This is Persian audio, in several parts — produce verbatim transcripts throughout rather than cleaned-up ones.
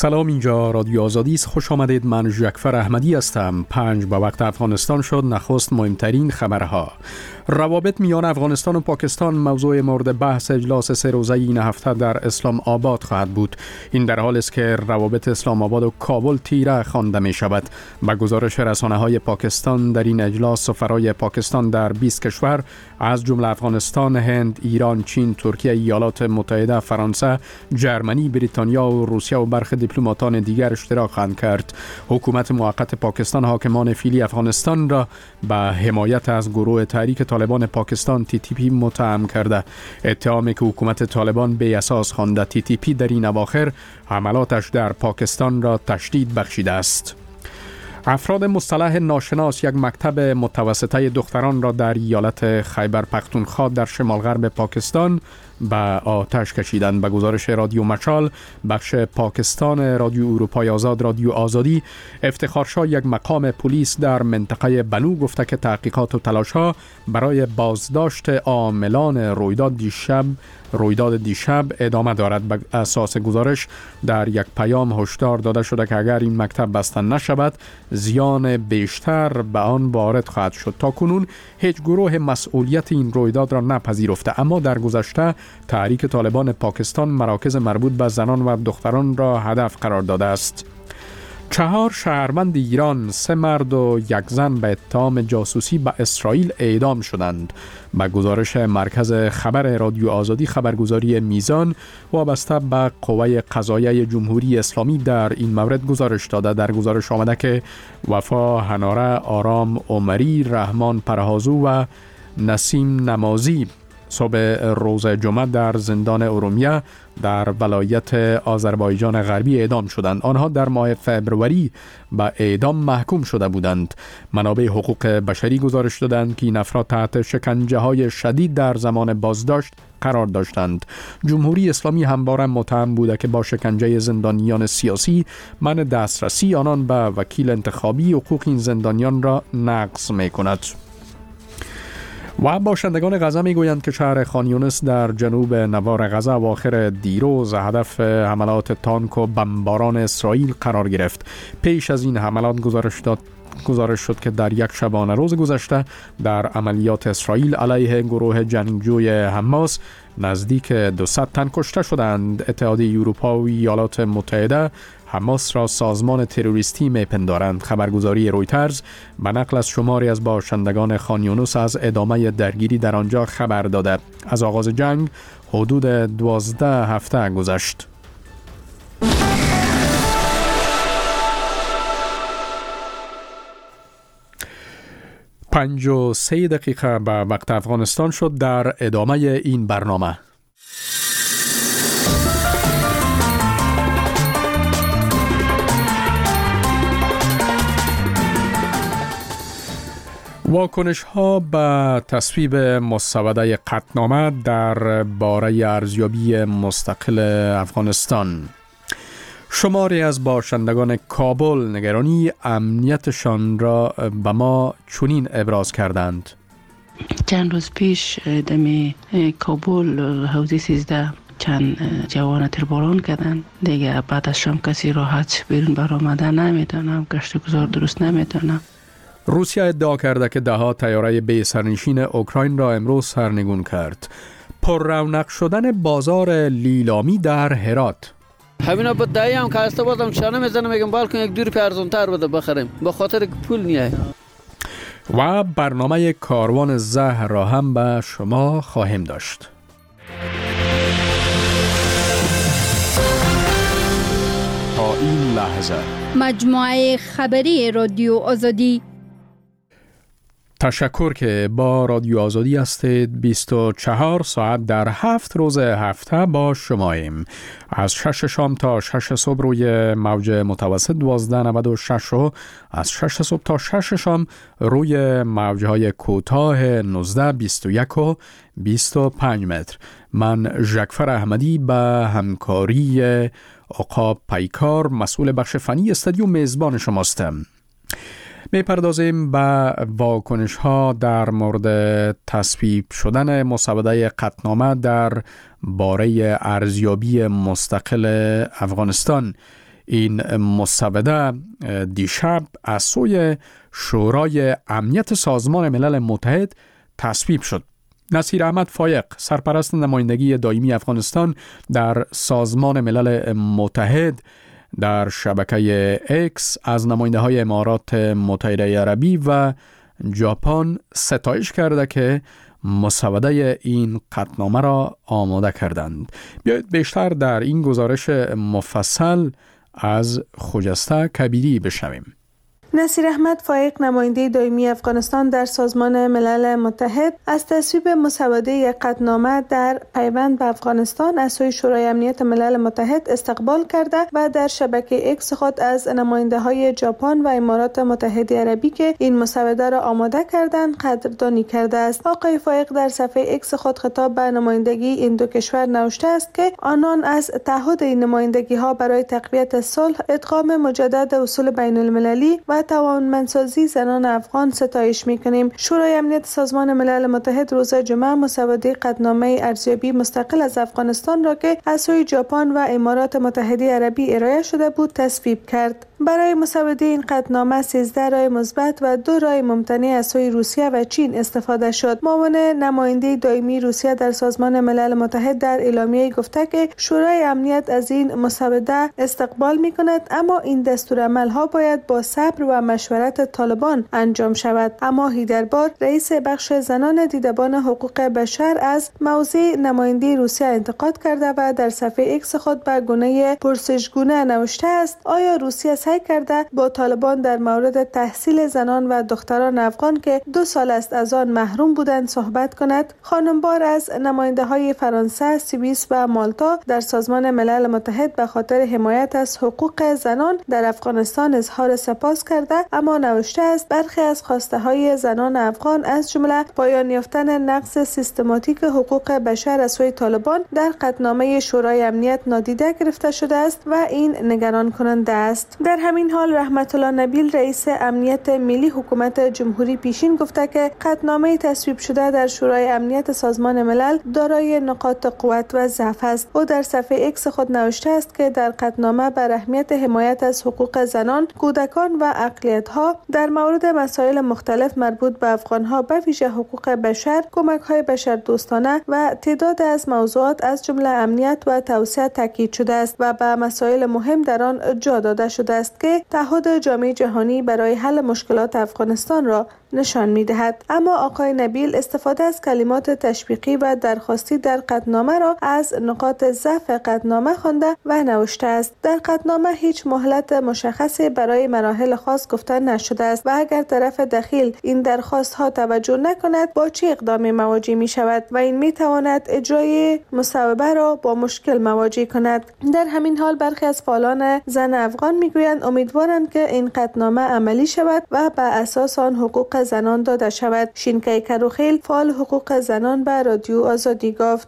سلام، اینجا رادیو آزادی است. خوش آمدید. من جعفر احمدی هستم. پنج به وقت افغانستان شد. نخست مهمترین خبرها. روابط میان افغانستان و پاکستان موضوع مورد بحث اجلاس سه روزه این هفته در اسلام آباد خواهد بود. این در حالی است که روابط اسلام آباد و کابل تیره خوانده می شود. با گزارش رسانه‌های پاکستان در این اجلاس سفرای پاکستان در بیست کشور از جمله افغانستان، هند، ایران، چین، ترکیه، ایالات متحده، فرانسه، جرمنی، بریتانیا و روسیه و برخی دیپلماتان دیگر اشتراک خواهند کرد. حکومت موقت پاکستان حاکمان فعلی افغانستان را به حمایت از گروه تحریک طالبان پاکستان تی تی پی متهم کرده. اتهامی که حکومت طالبان به اساس خوانده. تی تی پی در این اواخر حملاتش در پاکستان را تشدید بخشیده است. افراد مصطلح ناشناس یک مکتب متوسطه دختران را در ایالت خیبر پختونخوا در شمال غرب پاکستان به آتش کشیدند. به گزارش رادیو مشال بخش پاکستان رادیو اروپای آزاد رادیو آزادی، افتخارشاه یک مقام پلیس در منطقه بنو گفته که تحقیقات و تلاش‌ها برای بازداشت عاملان رویداد دیشب رویداد دیشب ادامه دارد. به اساس گزارش در یک پیام هشدار داده شده که اگر این مکتب بسته نشود زیان بیشتر به آن وارد خواهد شد. تا کنون هیچ گروه مسئولیت این رویداد را نپذیرفته، اما در گذشته تحریک طالبان پاکستان مراکز مربوط به زنان و دختران را هدف قرار داده است. چهار شهروند ایران، سه مرد و یک زن به اتهام جاسوسی به اسرائیل اعدام شدند. به گزارش مرکز خبر رادیو آزادی خبرگزاری میزان وابسته به قوه قضاییه جمهوری اسلامی در این مورد گزارش داده. در گزارش آمده که وفا هناره، آرام عمری، رحمان پرهازو و نسیم نمازی صبح روز جمعه در زندان ارومیه در ولایت آذربایجان غربی اعدام شدند. آنها در ماه فبروری به اعدام محکوم شده بودند. منابع حقوق بشری گزارش دادند که این افراد تحت شکنجه های شدید در زمان بازداشت قرار داشتند. جمهوری اسلامی همواره متهم بوده که با شکنجه زندانیان سیاسی، منع دسترسی آنان به وکیل انتخابی، حقوق این زندانیان را نقض می کند. و باشندگان غزه می گویند که شهر خان یونس در جنوب نوار غزه اواخر دیروز هدف حملات تانک و بمباران اسرائیل قرار گرفت. پیش از این حملات گزارش داد گزارش شد که در یک شبانه روز گذشته در عملیات اسرائیل علیه گروه جنگجوی حماس نزدیک دویست تن کشته شدند. اتحادیه اروپا و ایالات متحده حماس را سازمان تروریستی میپندارند. خبرگزاری رویترز به نقل از شماری از باشندگان خان یونس از ادامه درگیری در آنجا خبر داده. از آغاز جنگ حدود دوازده هفته گذشت. پنج و سه دقیقه به وقت افغانستان شد. در ادامه این برنامه واکنش ها به تصویب مسوده قطعنامه در باره ارزیابی مستقل افغانستان. شماری از باشندگان کابل نگرانی امنیتشان را به ما چنین ابراز کردند. چند روز پیش دمی کابل حوزه سیزده چند جوان ترباران کردن دیگه. بعد از شام کسی راحت بیرون برآمدن نمیتونم، گشت گذار درست نمیتونم. روسیه ادعا کرده که ده ها طیاره بی سرنشین اوکراین را امروز سرنگون کرد. پر رونق شدن بازار لیلامی در هرات. همینا با دایی هم که هسته بازم چانه میزنه میگم بالکن یک دور ارزان‌تر بده بخریم به خاطر که پول نیه. و برنامه کاروان زهر را هم به شما خواهیم داشت. تا این لحظه مجموعه خبری رادیو آزادی. تشکر که با رادیو آزادی هستید. بیست و چهار ساعت در هفت روز هفته با شماییم. از شش شام تا شش صبح روی موج متوسط دوازده نود و شش و از شش صبح تا شش شام روی موجهای کوتاه نوزده، بیست و یک و بیست و پنج متر. من جعفر احمدی به همکاری آقا پیکار مسئول بخش فنی استودیو میزبان شماستم. می پردازیم به واکنش ها در مورد تصویب شدن مسوده قطعنامه در باره ارزیابی مستقل افغانستان. این مسوده دیشب از سوی شورای امنیت سازمان ملل متحد تصویب شد. نصیر احمد فایق، سرپرست نمایندگی دائمی افغانستان در سازمان ملل متحد، در شبکه اکس از نماینده های امارات متحده عربی و ژاپن ستایش کرده که مسوده این قطعنامه را آماده کردند. بیایید بیشتر در این گزارش مفصل از خجسته کبیری بشنویم. نصیر احمد فایق، نماینده دائمی افغانستان در سازمان ملل متحد، از تصویب مسوده قطعنامه در پیوند به افغانستان از سوی شورای امنیت ملل متحد استقبال کرده و در شبکه اکس خود از نماینده های ژاپن و امارات متحده عربی که این مسوده را آماده کردند قدردانی کرده است. آقای فایق در صفحه اکس خود خطاب به نمایندگی این دو کشور نوشته است که آنان از تعهد این نمایندگی ها برای تقویت صلح، ادغام مجدد اصول بین المللی و توانمندسازی زنان افغان ستایش می‌کنیم. شورای امنیت سازمان ملل متحد روز جمعه مسوده قطعنامه ارزیابی مستقل از افغانستان را که از سوی ژاپن و امارات متحده عربی ارائه شده بود تصویب کرد. برای مسوده این قطعنامه سیزده رای مثبت و دو رای ممتنع از سوی روسیه و چین استفاده شد. معاون نماینده دائمی روسیه در سازمان ملل متحد در اعلامیه گفته که شورای امنیت از این مسوده استقبال می‌کند، اما این دستورالعمل‌ها باید با صبر و مشورت طالبان انجام شود. اما هیدربار، رئیس بخش زنان دیدبان حقوق بشر، از موضع نماینده روسیه انتقاد کرده و در صفحه اکس خود به گونه پرسشگونه نوشته است: آیا روسیه سعی کرده با طالبان در مورد تحصیل زنان و دختران افغان که دو سال است از آن محروم بودند صحبت کند؟ خانم بار از نماینده های فرانسه، سوئیس و مالتا در سازمان ملل متحد به خاطر حمایت از حقوق زنان در افغانستان اظهار سپاس کرده، اما نوشته است برخی از خواسته های زنان افغان از جمله پایان یافتن نقض سیستماتیک حقوق بشر از سوی طالبان در قطعنامه شورای امنیت نادیده گرفته شده است و این نگران کننده است. در همین حال رحمت الله نبیل، رئیس امنیت ملی حکومت جمهوری پیشین، گفته که قطعنامه تصویب شده در شورای امنیت سازمان ملل دارای نقاط قوت و ضعف است. او در صفحه اکس خود نوشته است که در قطعنامه بر اهمیت حمایت از حقوق زنان، کودکان و اقلیت‌ها در مورد مسائل مختلف مربوط به افغان‌ها به ویژه حقوق بشر، کمک‌های بشردوستانه و تعداد از موضوعات از جمله امنیت و توسعه تاکید شده است و به مسائل مهم در آن جا داده شده است که تعهد جامعه جهانی برای حل مشکلات افغانستان را نشان می‌دهد. اما آقای نبیل استفاده از کلمات تشویقی و درخواستی در قطعنامه را از نقاط ضعف قطعنامه خوانده و نوشته است: در قطعنامه هیچ مهلت مشخصی برای مراحل خاص گفته نشده است و اگر طرف دخیل این درخواست ها توجه نکند با چه اقدامی مواجه می شود و این می تواند اجرای مسوده را با مشکل مواجه کند. در همین حال برخی از فعالان زن افغان میگویند امیدوارند که این قطعنامه عملی شود و بر اساس آن حقوق زنان داده شود. شینکای کروخیل، فعال حقوق زنان، به رادیو آزادی گفت: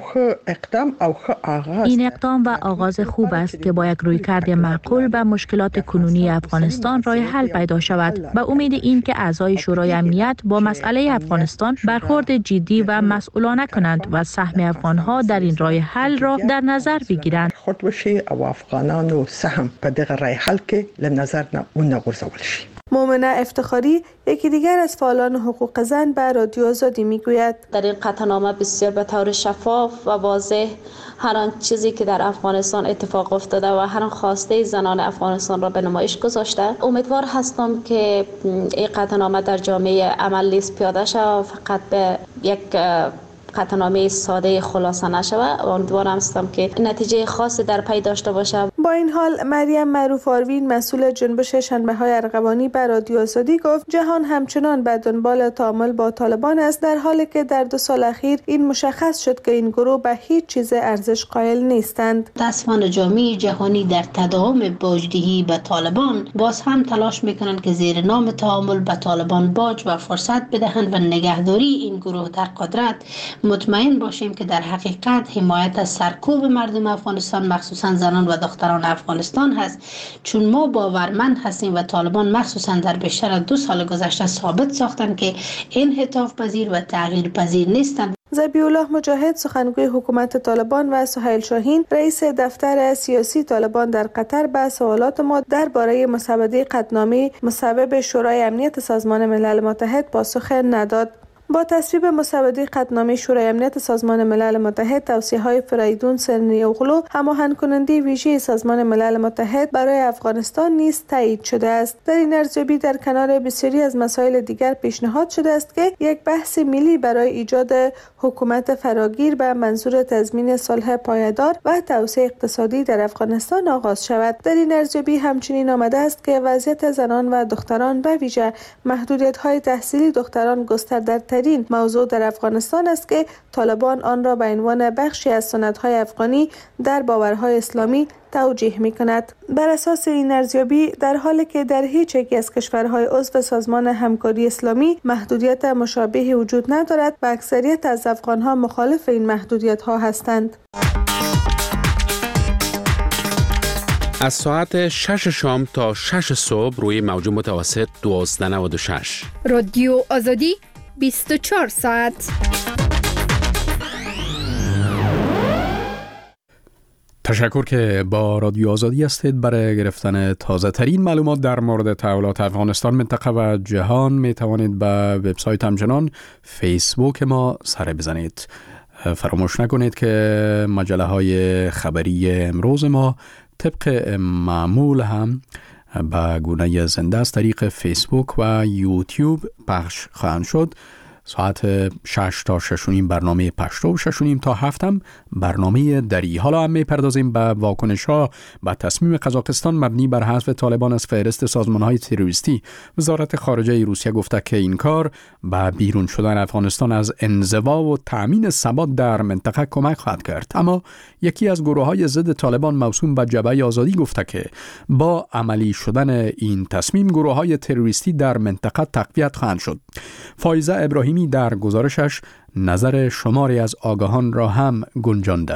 این اقدام و آغاز خوب است که با یک رویکرد معقول به مشکلات کنونی افغانستان راه حل پیدا شود. به امید این که اعضای شورای امنیت با مسئله افغانستان برخورد جدی و مسئولانه کنند و سهم افغانها در این راه حل را در نظر بگیرند. خود بشه او افغانان و سهم په دغه راه حل کې لنظر نه اون غورځول شي. مومنه افتخاری، یکی دیگر از فعالان حقوق زن، به رادیو آزادی میگوید: در این قطعنامه بسیار به طور شفاف و واضح هر آن چیزی که در افغانستان اتفاق افتاده و هر آن خواسته زنان افغانستان را به نمایش گذاشته. امیدوار هستم که این قطعنامه در جامعه عمل نیز پیاده شود، فقط به یک قطعنامه ساده خلاصه نشود. امیدوارم هستم که نتیجه خاصی در پی داشته باشه. با این حال مریم معروف آروین، مسئول جنبش شنبه های ارغوانی، به رادیو آزادی گفت جهان همچنان به دنبال تعامل با طالبان است، در حالی که در دو سال اخیر این مشخص شد که این گروه به هیچ چیز ارزش قائل نیستند. متاسفانه جامعه جهانی در تداوم باجدهی به طالبان باز هم تلاش میکنند که زیر نام تعامل به طالبان باج و فرصت بدهند و نگهداری این گروه در قدرت. مطمئن باشیم که در حقیقت حمایت از سرکوب مردم افغانستان، مخصوصا زنان و دختران افغانستان هست، چون ما باورمند هستیم و طالبان مخصوصا در بیشتر از دو سال گذشته ثابت ساختند که انعطاف پذیر و تغییر پذیر نیستند. ذبیح الله مجاهد سخنگوی حکومت طالبان و سهیل شاهین رئیس دفتر سیاسی طالبان در قطر به سوالات ما درباره مسوده قطعنامه مصوب شورای امنیت سازمان ملل متحد پاسخ نداد. با تصویب مسوده قطعنامه شورای امنیت سازمان ملل متحد، توصیه‌های فریدون سرنی اغلو، هماهنگ کننده ویژه سازمان ملل متحد برای افغانستان نیز تایید شده است. در این ارزیابی در کنار بسیاری از مسائل دیگر پیشنهاد شده است که یک بحث ملی برای ایجاد حکومت فراگیر به منظور تضمین صلح پایدار و توسعه اقتصادی در افغانستان آغاز شود. در این ارزیابی همچنین آمده است که وضعیت زنان و دختران به ویژه محدودیت‌های تحصیلی دختران گسترده‌ترین موضوع در افغانستان است که طالبان آن را به عنوان بخشی از سنت‌های افغانی در باورهای اسلامی توجیه می‌کند. بر اساس این ارزیابی، در حالی که در هیچ یک از کشورهای عضو سازمان همکاری اسلامی محدودیت مشابهی وجود ندارد و اکثریت از افغان‌ها مخالف این محدودیت‌ها هستند. از ساعت شش شام تا شش صبح روی موج متوسط دوازده نود و شش. رادیو آزادی بیست و چهار ساعت. تشکر که با رادیو آزادی هستید. برای گرفتن تازه ترین معلومات در مورد تحولات افغانستان، منطقه و جهان می توانید به وبسایت همچنان فیسبوک ما سر بزنید. فراموش نکنید که مجله های خبری امروز ما طبق معمول هم به گونه زنده از طریق فیسبوک و یوتیوب پخش خواهند شد. ساعت شش تا شش و نیم برنامه پشتو و شش و نیم تا هفت هم برنامه دری. حالا هم میپردازیم به واکنش ها به تصمیم قزاقستان مبنی بر حذف طالبان از فهرست سازمان های تروریستی. وزارت خارجه روسیه گفته که این کار به بیرون شدن افغانستان از انزوا و تأمین ثبات در منطقه کمک خواهد کرد. اما یکی از گروه های ضد طالبان موسوم به جبهه آزادی گفته که با عملی شدن این تصمیم گروه های تروریستی در منطقه تقویت خواهند شد. فایزه ابراهیمی در گزارشش نظر شماری از آگاهان را هم گنجانده.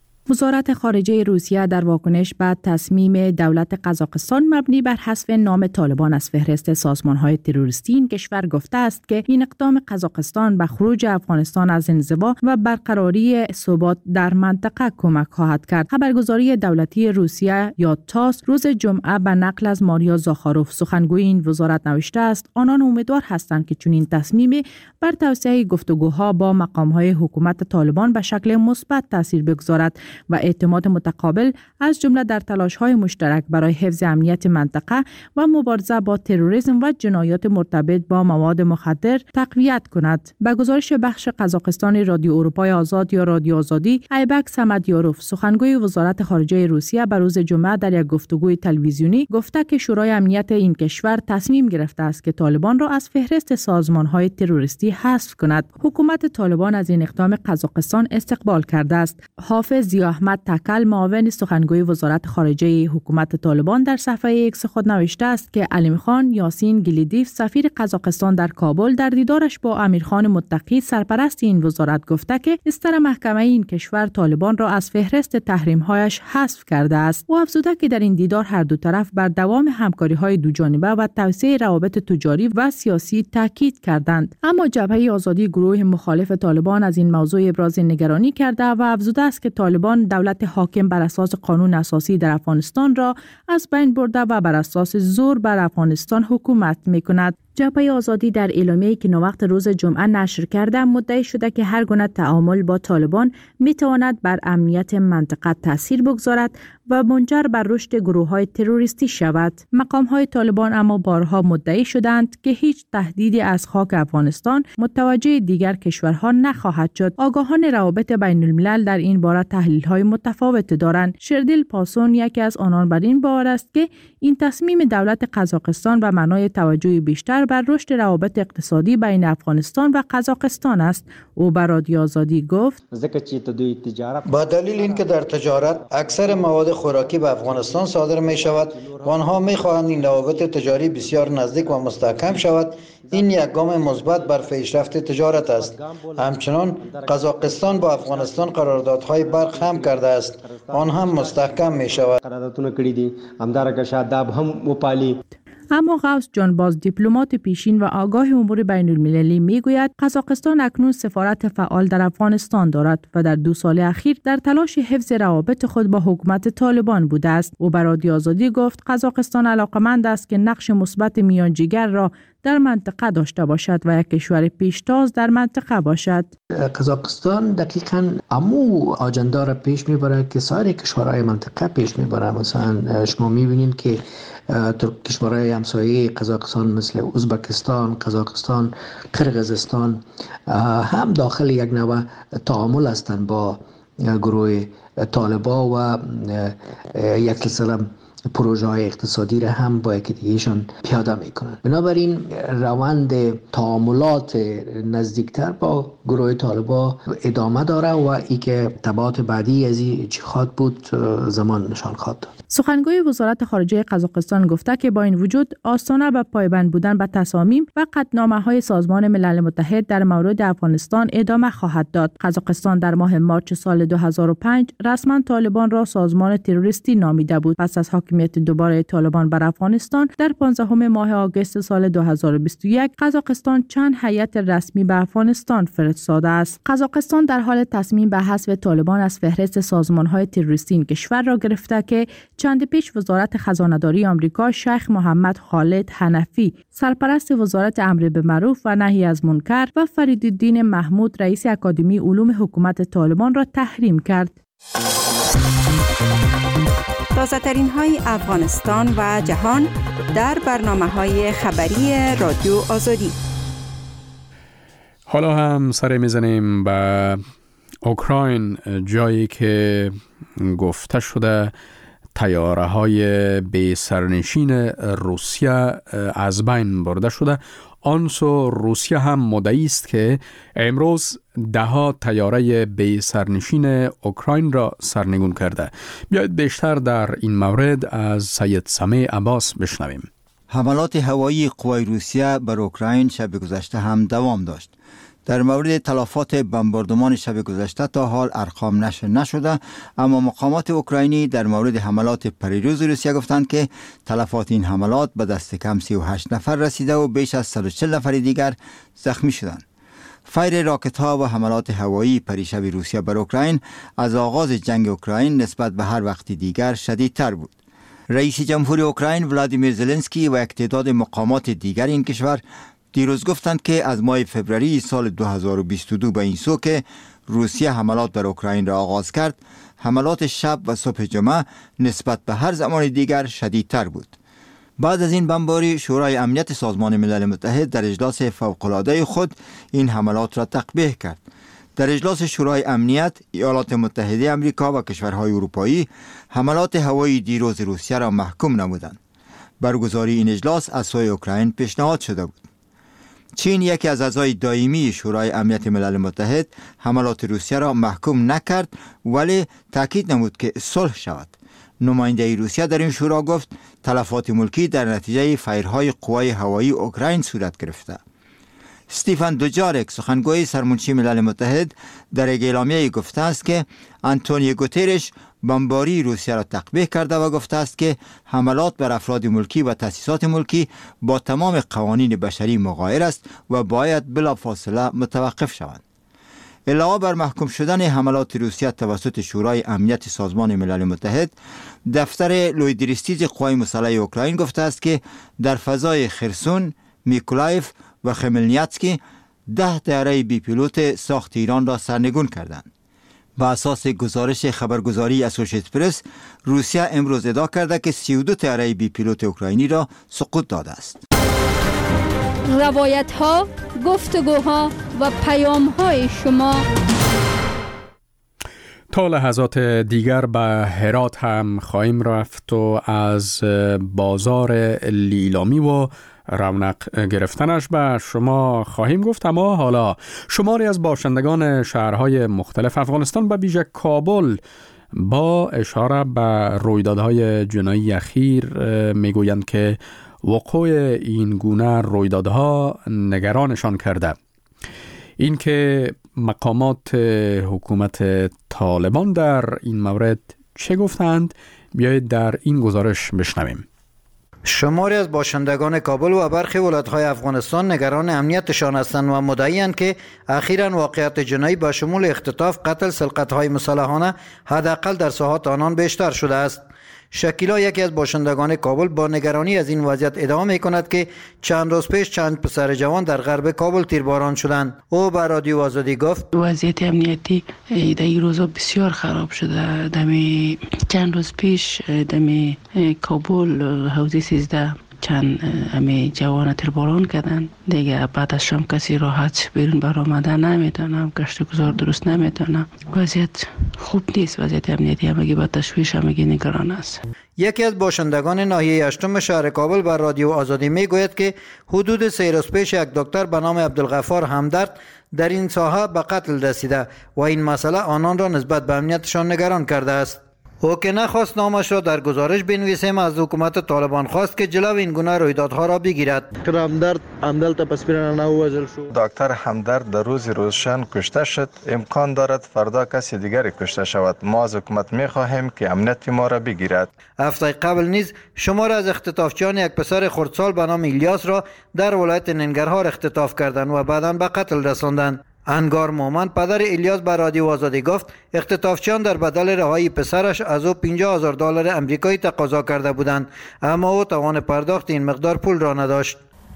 وزارت خارجه روسیه در واکنش به تصمیم دولت قزاقستان مبنی بر حذف نام طالبان از فهرست سازمان‌های تروریستی این کشور گفته است که این اقدام قزاقستان به خروج افغانستان از انزوا و برقراری ثبات در منطقه کمک خواهد کرد. خبرگزاری دولتی روسیه یا تاس روز جمعه به نقل از ماریا زاخاروف سخنگوی این وزارت نوشته است آنان امیدوار هستند که چنین تصمیمی بر توسعه گفتگوها با مقام‌های حکومت طالبان به شکل مثبت تاثیر بگذارد و اعتماد متقابل از جمله در تلاش‌های مشترک برای حفظ امنیت منطقه و مبارزه با تروریسم و جنایات مرتبط با مواد مخدر تقویت کند. به گزارش بخش قزاقستان رادیو اروپای آزاد یا رادیو آزادی، ایبک سمدیاروف سخنگوی وزارت خارجه روسیه به روز جمعه در یک گفتگوی تلویزیونی گفته که شورای امنیت این کشور تصمیم گرفته است که طالبان را از فهرست سازمان‌های تروریستی حذف کند. حکومت طالبان از این اقدام قزاقستان استقبال کرده است. حافظ احمد تکل معاون سخنگوی وزارت خارجه حکومت طالبان در صفحه ایکس خود نوشته است که علیم خان یاسین گلیدیف سفیر قزاقستان در کابل در دیدارش با امیرخان متقی سرپرست این وزارت گفته که استر محکمه این کشور طالبان را از فهرست تحریم‌هایش حذف کرده است. او افزوده که در این دیدار هر دو طرف بر دوام همکاری‌های دوجانبه و توسعه روابط تجاری و سیاسی تاکید کردند. اما جبهه آزادی گروه مخالف طالبان از این موضوع ابراز نگرانی کرده و افزوده است که طالبان دولت حاکم بر اساس قانون اساسی در افغانستان را از بین برده و بر اساس زور بر افغانستان حکومت می‌کند. جبهه آزادی در اعلامیه‌ای که نوقت روز جمعه نشر کرده مدعی شده که هر گونه تعامل با طالبان می‌تواند بر امنیت منطقه تأثیر بگذارد و منجر بر رشد گروه‌های تروریستی شود. مقام‌های طالبان اما بارها مدعی شدند که هیچ تهدیدی از خاک افغانستان متوجه دیگر کشورها نخواهد شد. آگاهان روابط بین الملل در این باره تحلیل‌های متفاوت دارند. شردل پاسون یکی از آنان بر این باور است که این تصمیم دولت قزاقستان به معنای توجه بیشتر بر رشد روابط اقتصادی بین افغانستان و قزاقستان است. او بر رادیو آزادی گفت با دلیل اینکه در تجارت اکثر مواد خوراکی به افغانستان صادر می شود و آنها می خواهند این روابط تجاری بسیار نزدیک و مستحکم شود، این یک گام مثبت بر پیشرفت تجارت است. همچنان قزاقستان با افغانستان قراردادهای برق هم کرده است، آن هم مستحکم می شود. اما غوث جانباز دیپلمات پیشین و آگاه امور بین المللی میگوید قزاقستان اکنون سفارت فعال در افغانستان دارد و در دو سال اخیر در تلاش حفظ روابط خود با حکومت طالبان بوده است. او بر رادیو آزادی گفت قزاقستان علاقمند است که نقش مثبت میانجیگر را در منطقه داشته باشد و یک کشور پیشتاز در منطقه باشد. قزاقستان دقیقاً امو آجندا را پیش میبره که سایر کشورهای منطقه پیش میبره. مثلا شما میبینید که کشورهای همسایه قزاقستان مثل ازبکستان، قزاقستان، قرقیزستان هم داخل یک نوع تعامل هستند با گروه طالبان و یک سلسله پروژه های اقتصادی را هم با یکی دیگهشان پیاده میکنن. بنابراین روند تعاملات نزدیکتر با گروه طالبان ادامه داره و ای که تبعات بعدی از این چی خواهد بود زمان نشان خواهد داد. سخنگوی وزارت خارجه قزاقستان گفته که با این وجود آستانه به پایبند بودن به تصامیم و قطعنامه‌های سازمان ملل متحد در مورد افغانستان ادامه خواهد داد. قزاقستان در ماه مارچ سال دو هزار و پنج رسما طالبان را سازمان تروریستی نامیده بود. پس از حاکمیت دوباره طالبان بر افغانستان در پانزدهم ماه آگوست سال دو هزار و بیست و یک قزاقستان چند هیئت رسمی به افغانستان فرستاده است. قزاقستان در حال تصمیم به حذف طالبان از فهرست سازمان‌های تروریستی این کشور را گرفته که چند پیش وزارت خزانه‌داری آمریکا شیخ محمد خالد حنفی سرپرست وزارت امر بالمعروف و نهی از منکر و فریدالدین محمود رئیس اکادمی علوم حکومت طالبان را تحریم کرد. تازه‌ترین های افغانستان و جهان در برنامه‌های خبری رادیو آزادی. حالا هم سر میزنیم به اوکراین، جایی که گفته شده طیاره های بی سرنشین روسیه از بین برده شده. آنسو روسیه هم مدعی است که امروز ده ها طیاره بی سرنشین اوکراین را سرنگون کرده. بیایید بیشتر در این مورد از سید سمیع عباس بشنویم. حملات هوایی قوای روسیه بر اوکراین شب گذشته هم دوام داشت. در مورد تلفات بمباردمان شب گذشته تا حال ارقام نشر نشده، اما مقامات اوکراینی در مورد حملات پریروز روسیه گفتند که تلفات این حملات به دست کم سی و هشت نفر رسیده و بیش از صد و چهل نفر دیگر زخمی شدند. فیر راکت ها و حملات هوایی پریشب روسیه بر اوکراین از آغاز جنگ اوکراین نسبت به هر وقت دیگر شدیدتر بود. رئیس جمهور اوکراین ولادیمیر زلنسکی و یک تعداد مقامات دیگر این کشور دیروز گفتند که از ماه فوریه سال دو هزار و بیست و دو به این سو که روسیه حملات بر اوکراین را آغاز کرد، حملات شب و صبح جمعه نسبت به هر زمان دیگر شدیدتر بود. بعد از این بمباری، شورای امنیت سازمان ملل متحد در اجلاس فوق‌العاده خود این حملات را تقبیح کرد. در اجلاس شورای امنیت، ایالات متحده آمریکا و کشورهای اروپایی حملات هوایی دیروز روسیه را محکوم نمودند. برگزاری این اجلاس از سوی اوکراین پیشنهاد شده بود. چین، یکی از اعضای دائمی شورای امنیت ملل متحد، حملات روسیه را محکوم نکرد ولی تاکید نمود که صلح شود. نماینده روسیه در این شورا گفت تلفات ملکی در نتیجه فایرهای قوای هوایی اوکراین صورت گرفته. استیفن دوجارک، سخنگوی سرمنشی ملل متحد، در یک اعلامیه گفته است که آنتونیو گوترش بمباری روسیه را تقبیح کرده و گفته است که حملات بر افراد ملکی و تأسیسات ملکی با تمام قوانین بشری مغایر است و باید بلافاصله متوقف شوند. علاوه بر محکوم شدن حملات روسیه توسط شورای امنیت سازمان ملل متحد، دفتر لویدریستیز قوای مسلح اوکراین گفته است که در فضای خرسون، میکولایف و خملنیاتسکی ده طیاره بی پیلوت ساخت ایران را سرنگون کردند. با اساس گزارش خبرگزاری اسوشییتد پرس، روسیه امروز ادعا کرده که سی و دو طیاره بی پیلوت اوکراینی را سقوط داده است. روایت ها، گفتگوها و پیام های شما. تا لحظات دیگر به هرات هم خواهیم رفت و از بازار لیلامی و رونق گرفتنش به شما خواهیم گفت. اما حالا شماری از باشندگان شهرهای مختلف افغانستان به ویژه کابل با اشاره به رویدادهای جنایی اخیر میگویند که وقوع این گونه رویدادها نگرانشان کرده. این که مقامات حکومت طالبان در این مورد چه گفتند، بیایید در این گزارش بشنویم. شماری از باشندگان کابل و برخی ولایت‌های افغانستان نگران امنیتشان هستند و مدعی‌اند که اخیراً واقعیت جنایی به شمول اختطاف، قتل، سرقت‌های مسلحانه حداقل در ساحات آنان بیشتر شده است. شکیلا یکی از باشندگان کابل با نگرانی از این وضعیت ادامه می‌کند که چند روز پیش چند پسر جوان در غرب کابل تیرباران شدند. او به رادیو آزادی گفت وضعیت امنیتی در این روزا بسیار خراب شده. دمی چند روز پیش دمی کابل حوزه سیزده چند امی جوان تیرباران کردن دیگه. بعد از شام کسی راحت بیرون برآمده نمیتونم، گشت گذار درست نمیتونم. وضعیت خوب نیست، وضعیت امنیتی همگی با تشویش، همگی نگران است. یکی از باشندگان ناحیه هشتم شهر کابل بر رادیو آزادی میگوید که حدود سه روز پیش یک دکتر به نام عبدالغفار همدرد در این ساحه به قتل رسیده و این مسئله آنان را نسبت به امنیتشان نگران کرده است. او که نخواست نامش را در گزارش بنویسیم، از حکومت طالبان خواست که جلو این گونه رویدادها را بگیرد. همدرد عمدل تا پس پیران نوازل شد. دکتر همدرد در روز روشن کشته شد. امکان دارد فردا کسی دیگری کشته شود. ما از حکومت می خواهیم که امنیت ما را بگیرد. هفته قبل نیز شمار از اختطافچیان یک پسر خردسال به نام الیاس را در ولایت ننگرهار اختطاف کردند و بعداً به قتل رساندند. انگار مومن پدر الیاس به رادیو آزادی گفت اختطافچیان در بدل رهایی پسرش از او پنجاه هزار دلار امریکایی تقاضا کرده بودند، اما او توان پرداخت این مقدار پول را نداشت.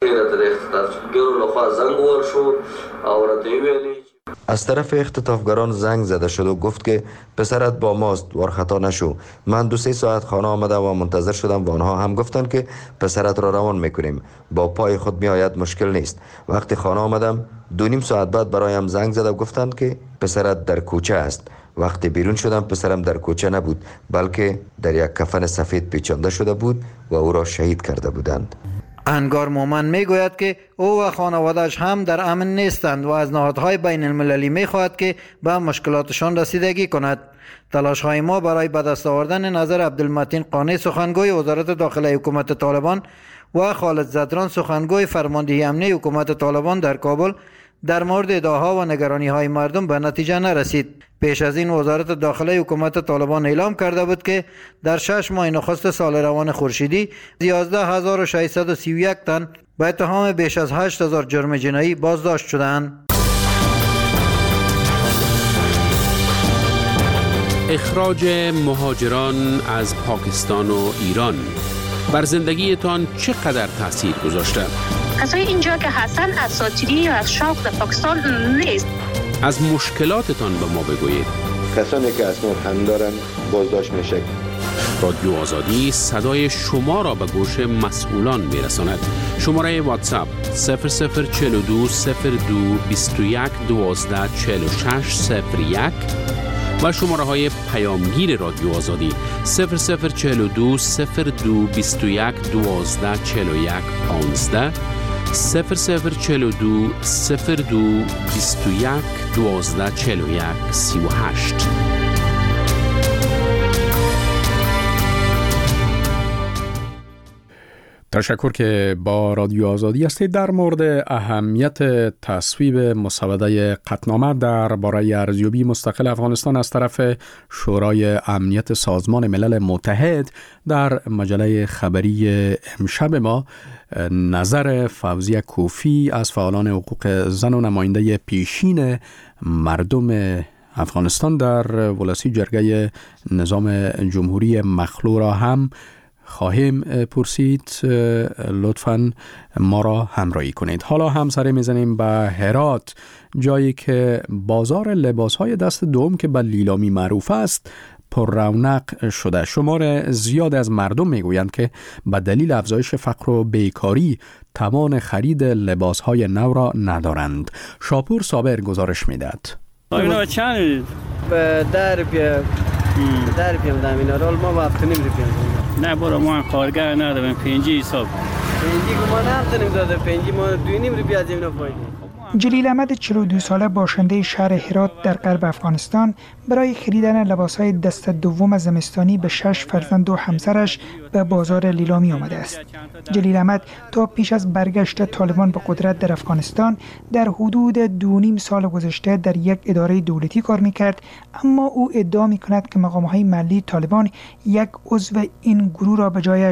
از طرف اختطافگران زنگ زده شد و گفت که پسرت با ماست، وارخطا نشو. من دو سه ساعت خانه آمدم و منتظر شدم و آنها هم گفتند که پسرت را روان میکنیم، با پای خود می آید، مشکل نیست. وقتی خانه آمدم دو نیم ساعت بعد برایم زنگ زده و گفتند که پسرت در کوچه است. وقتی بیرون شدم پسرم در کوچه نبود، بلکه در یک کفن سفید پیچانده شده بود و او را شهید کرده بودند. انگار مومن میگوید که او و خانواده‌اش هم در امن نیستند و از نهادهای بین المللی میخواهد که به مشکلاتشان رسیدگی کند. تلاش‌های ما برای به دست آوردن نظر عبدالمتین قانی سخنگوی وزارت داخله حکومت طالبان و خالد زدران سخنگوی فرماندهی امنی حکومت طالبان در کابل در مورد ادعاها و نگرانی‌های مردم به نتیجه نرسید. پیش از این وزارت داخله حکومت طالبان اعلام کرده بود که در شش ماه نخست سال روان خورشیدی یازده هزار و ششصد و سی و یک تن به اتهام بیش از هشت هزار جرم جنایی بازداشت شدند. اخراج مهاجران از پاکستان و ایران بر زندگیتان چقدر تاثیر گذاشته؟ کسای اینجا که هستن اساطیری یا از شوق در پاکستان نیست. از مشکلاتتان به ما بگویید. کسانی که اسناد هم دارن بازداشت میشه. رادیو آزادی صدای شما را به گوش مسئولان میرساند. شماره واتساپ صفر صفر چهل و دو صفر دو بیست و یک دوازده چهل و شش صفر یک و شماره های پیامگیر رادیو آزادی صفر صفر چهل و دو صفر دو بیست و یک دوازده چهل و یک پانزده صفر صفر چهل و دو صفر دو بیست و یک دوازده چهل و یک سی و هشت. تشکر که با رادیو آزادی هستید. در مورد اهمیت تصویب مسوده قطعنامه درباره ارزیابی مستقل افغانستان از طرف شورای امنیت سازمان ملل متحد در مجله خبری امشب ما نظر فوزیه کوفی از فعالان حقوق زن و نماینده پیشین مردم افغانستان در ولسی جرگه نظام جمهوری مخلوع را هم خواهیم پرسید. لطفاً ما را همراهی کنید. حالا هم سر میزنیم به هرات، جایی که بازار لباسهای دست دوم که به لیلامی معروف است پر رونق شده. شمار زیاد از مردم میگویند که به دلیل افزایش فقر و بیکاری توان خرید لباسهای نو را ندارند. شاپور صابر گزارش میدهد. اینا چند به در روپیه در روپیه دادم اینا رول ما با هفت نیم روپیه. نه برو ما کارگر نداریم، پنجی حساب پنجی که ما نمیتونیم داده، پنجی ما دو نیم روپیه از اینا فایده. جلیل احمد چهل و دو ساله باشنده شهر هرات در غرب افغانستان برای خریدن لباسهای دست دوم زمستانی به شش فرزند و همسرش به بازار لیلامی آمده است. جلیل احمد تا پیش از برگشت طالبان به قدرت در افغانستان در حدود دو نیم سال گذشته در یک اداره دولتی کار میکرد، اما او ادعا میکند که مقامهای محلی طالبان یک عضو این گروه را به جایش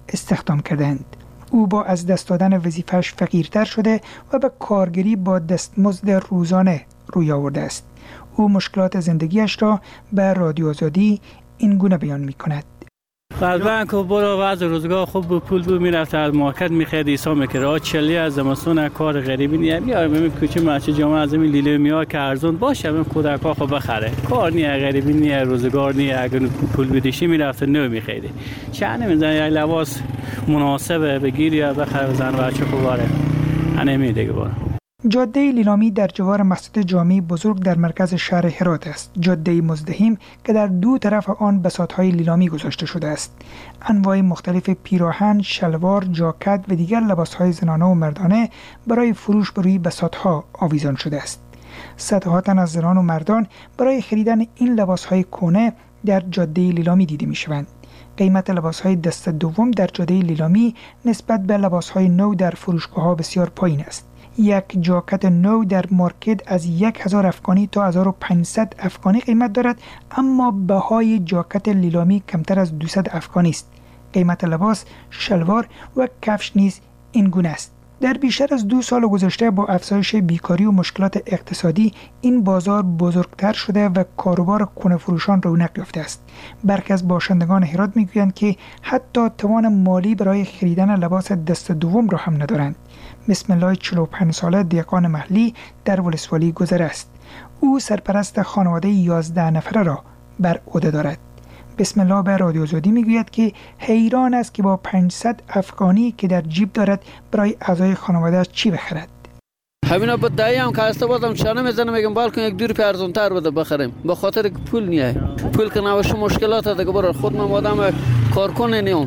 استخدام کردند. او با از دست دادن وظیفه‌اش فقیرتر شده و به کارگری با دستمزد روزانه روی آورده است. او مشکلات زندگیش را به رادیو آزادی این گونه بیان می کند. بعد بانک و برو وضع روزگار خوب بود، پول بود میرفت از مارکت میخرید ایسا میکرد. چلی از زمستون کار غریبی نیه بیارم همین کوچه مچه جامعه از همین لیله میار که ارزون باشه همین کودک ها خب بخره. کار نیه غریبی نیه روزگار نیه. اگر پول بدیشی میرفت نو میخریدی. چه نمیزن یک لباس مناسبه بگیری یا بخره بزن بچه خوباره. انمی دیگه باره. جاده لیلامی در جوار مسجد جامع بزرگ در مرکز شهر هرات است. جاده مزدحم که در دو طرف آن بساط‌های لیلامی گذاشته شده است. انواع مختلف پیراهن، شلوار، جاکت و دیگر لباس‌های زنانه و مردانه برای فروش بر روی بساط‌ها آویزان شده است. صدها تن از زنان و مردان برای خریدن این لباس‌های کهنه در جاده لیلامی دیده می‌شوند. قیمت لباس‌های دست دوم در جاده لیلامی نسبت به لباس‌های نو در فروشگاه‌ها بسیار پایین است. یک جاکت نو در مارکت از یک هزار افغانی تا هزار و پانصد افغانی قیمت دارد، اما بهای جاکت لیلامی کمتر از دویست افغانی است. قیمت لباس، شلوار و کفش نیز این گونه است. در بیشتر از دو سال گذشته با افزایش بیکاری و مشکلات اقتصادی این بازار بزرگتر شده و کاروبار کهنه فروشان رونق یافته است. برخی از باشندگان هرات میگویند که حتی توان مالی برای خریدن لباس دست دوم را هم ندارند. بسم الله چهل و پنج ساله دیقان محلی در ولسوالی گذر است. او سرپرست خانواده یازده نفره را بر عهده دارد. بسم الله به رادیو آزادی میگوید که حیران است که با پانصد افغانی که در جیب دارد برای اعضای خانواده چی بخرد. همینا با دایی هم کاسته بودم چانه میزنم میگم بالکن یک دور ارزون تر بده بخریم به خاطر که پول نیه. پول که نباشه مشکلات دیگه برای خود من آدم کارکن نیام.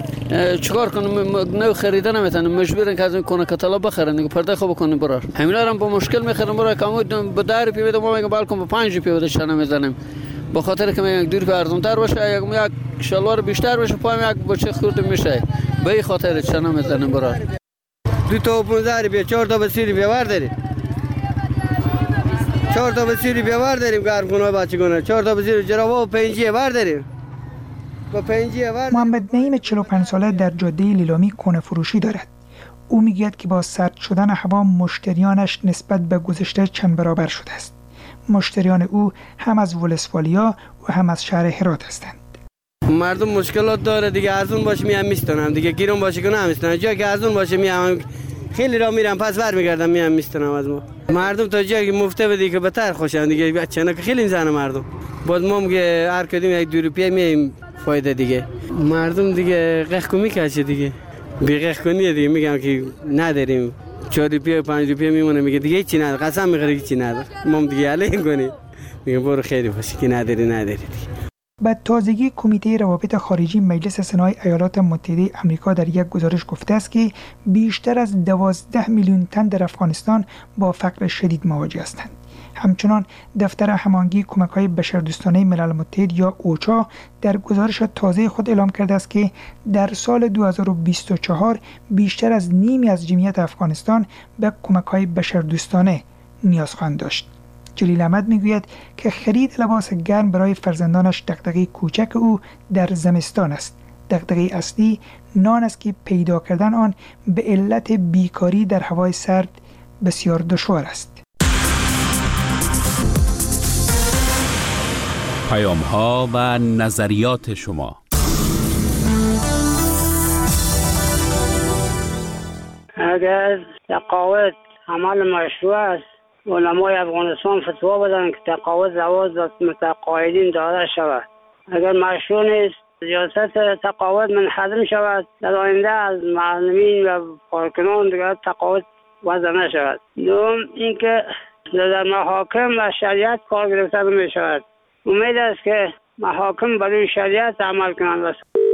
چیکار کنم نو خریدن نمیتونم مجبورن که از این کنه کتالا بخرن دیگه پرده خوب کنیم برار. همینا هم با مشکل میخرم برای کامو به ده روپیه بده ما میگم بالکن به پنج روپیه بده چانه میزنیم. به خاطر که یک دور ارزون تر باشه یک یک شلوار بیشتر باشه پایم یک بچه خورد میشه. به این خاطر چانه میزنیم برار. دو تا پانزده روپیه چهار تا سی روپیه برداری. چهار تا سی روپیه برداریم گرمگونه بچگونه. چهار تا سی جراوا و پنجی برداریم. محمد نعیم چهل و پنج ساله در جاده لیلامی کهنه فروشی دارد. او میگوید که با سرد شدن هوا مشتریانش نسبت به گذشته چند برابر شده است. مشتریان او هم از ولسوالیا و هم از شهر هرات هستند. مردم مشکلات داره دیگه ارزون باشه میام میستونم دیگه گیرون باشه که نمیستونم جایی که ارزون باشه میام خیلی را میرم پس ور میگردم میام میستونم از ما. مردم تا جایی که مفته بدی که بهتر خوشن دیگه چنانکه خیلی زنه مردم. باز ما میگه هر کدوم یک دو روپیه میایم فایده دیگه. مردم دیگه قهقو میکشه دیگه. بی قهقو نیه دیگه میگم که نداریم. چهار روپیه پنج روپیه میمونه میگه دیگه چی نداره. قسم میخوره که چی نداره. ما دیگه علیه کنی. میگه برو خیلی باشه که نداری نداری دیگه. به تازگی کمیته روابط خارجی مجلس سنای ایالات متحده آمریکا در یک گزارش گفته است که بیشتر از دوازده میلیون تن در افغانستان با فقر شدید مواجه هستند. همچنان دفتر هماهنگی کمک‌های بشردوستانه ملل متحد یا اوچا در گزارش تازه خود اعلام کرده است که در سال دو هزار و بیست و چهار بیشتر از نیمی از جمعیت افغانستان به کمک‌های بشردوستانه نیاز خواهند داشت. جلیل احمد میگوید که خرید لباس گرم برای فرزندانش دغدغه کوچک او در زمستان است. دغدغه اصلی نان است که پیدا کردن آن به علت بیکاری در هوای سرد بسیار دشوار است. پیام ها و نظریات شما. اگر تقاعد عمل مشروع است علمای افغانستان فتوا بدن که تقاعد زواج متقاعدین داده شود. اگر مشروع نیست ریاست تقاعد منحدم شود در آینده از معلمین و کارکنان دیگر تقاعد وضع نشود. دوم اینکه در محاکم و شریعت کار گرفته می شود. امید است که محاکم برای شریعت عمل کنند.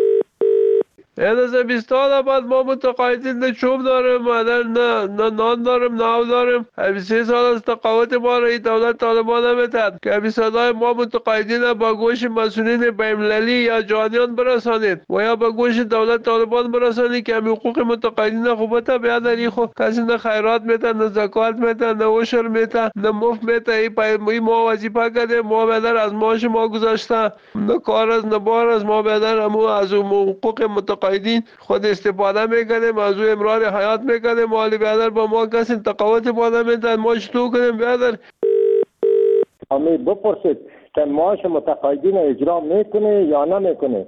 از بیست سال بعد ما متقاعدین نه چوب داریم مادر نه نه نان داریم نه آب داریم. سه سال از تقاعد ما را دولت طالبان نمیتد که صدای ما متقاعدین با گوش مسئولین بین‌المللی یا جهانیان برسانید و یا با گوش دولت طالبان برسانید که حقوق متقاعدین خوبت بیادری خو کسی نه خیرات میتن نه زکات میتن نه عشر میتن نه مفت میتن. ای پای ما وظیفه کردیم ما بیادر از معاش ما گذاشته نه کار از نه بار از ما بیادر همو از حقوق متقاعدین متقاعدین خود استفاده میکنه، موضوع امرار حیات میکنه، مالی بیادر با ما کسی تقاوت پاده میدن، ما چطور کنیم بیادر؟ امی بپرسید که معاش متقاعدین اجرا میکنه یا نمیکنه.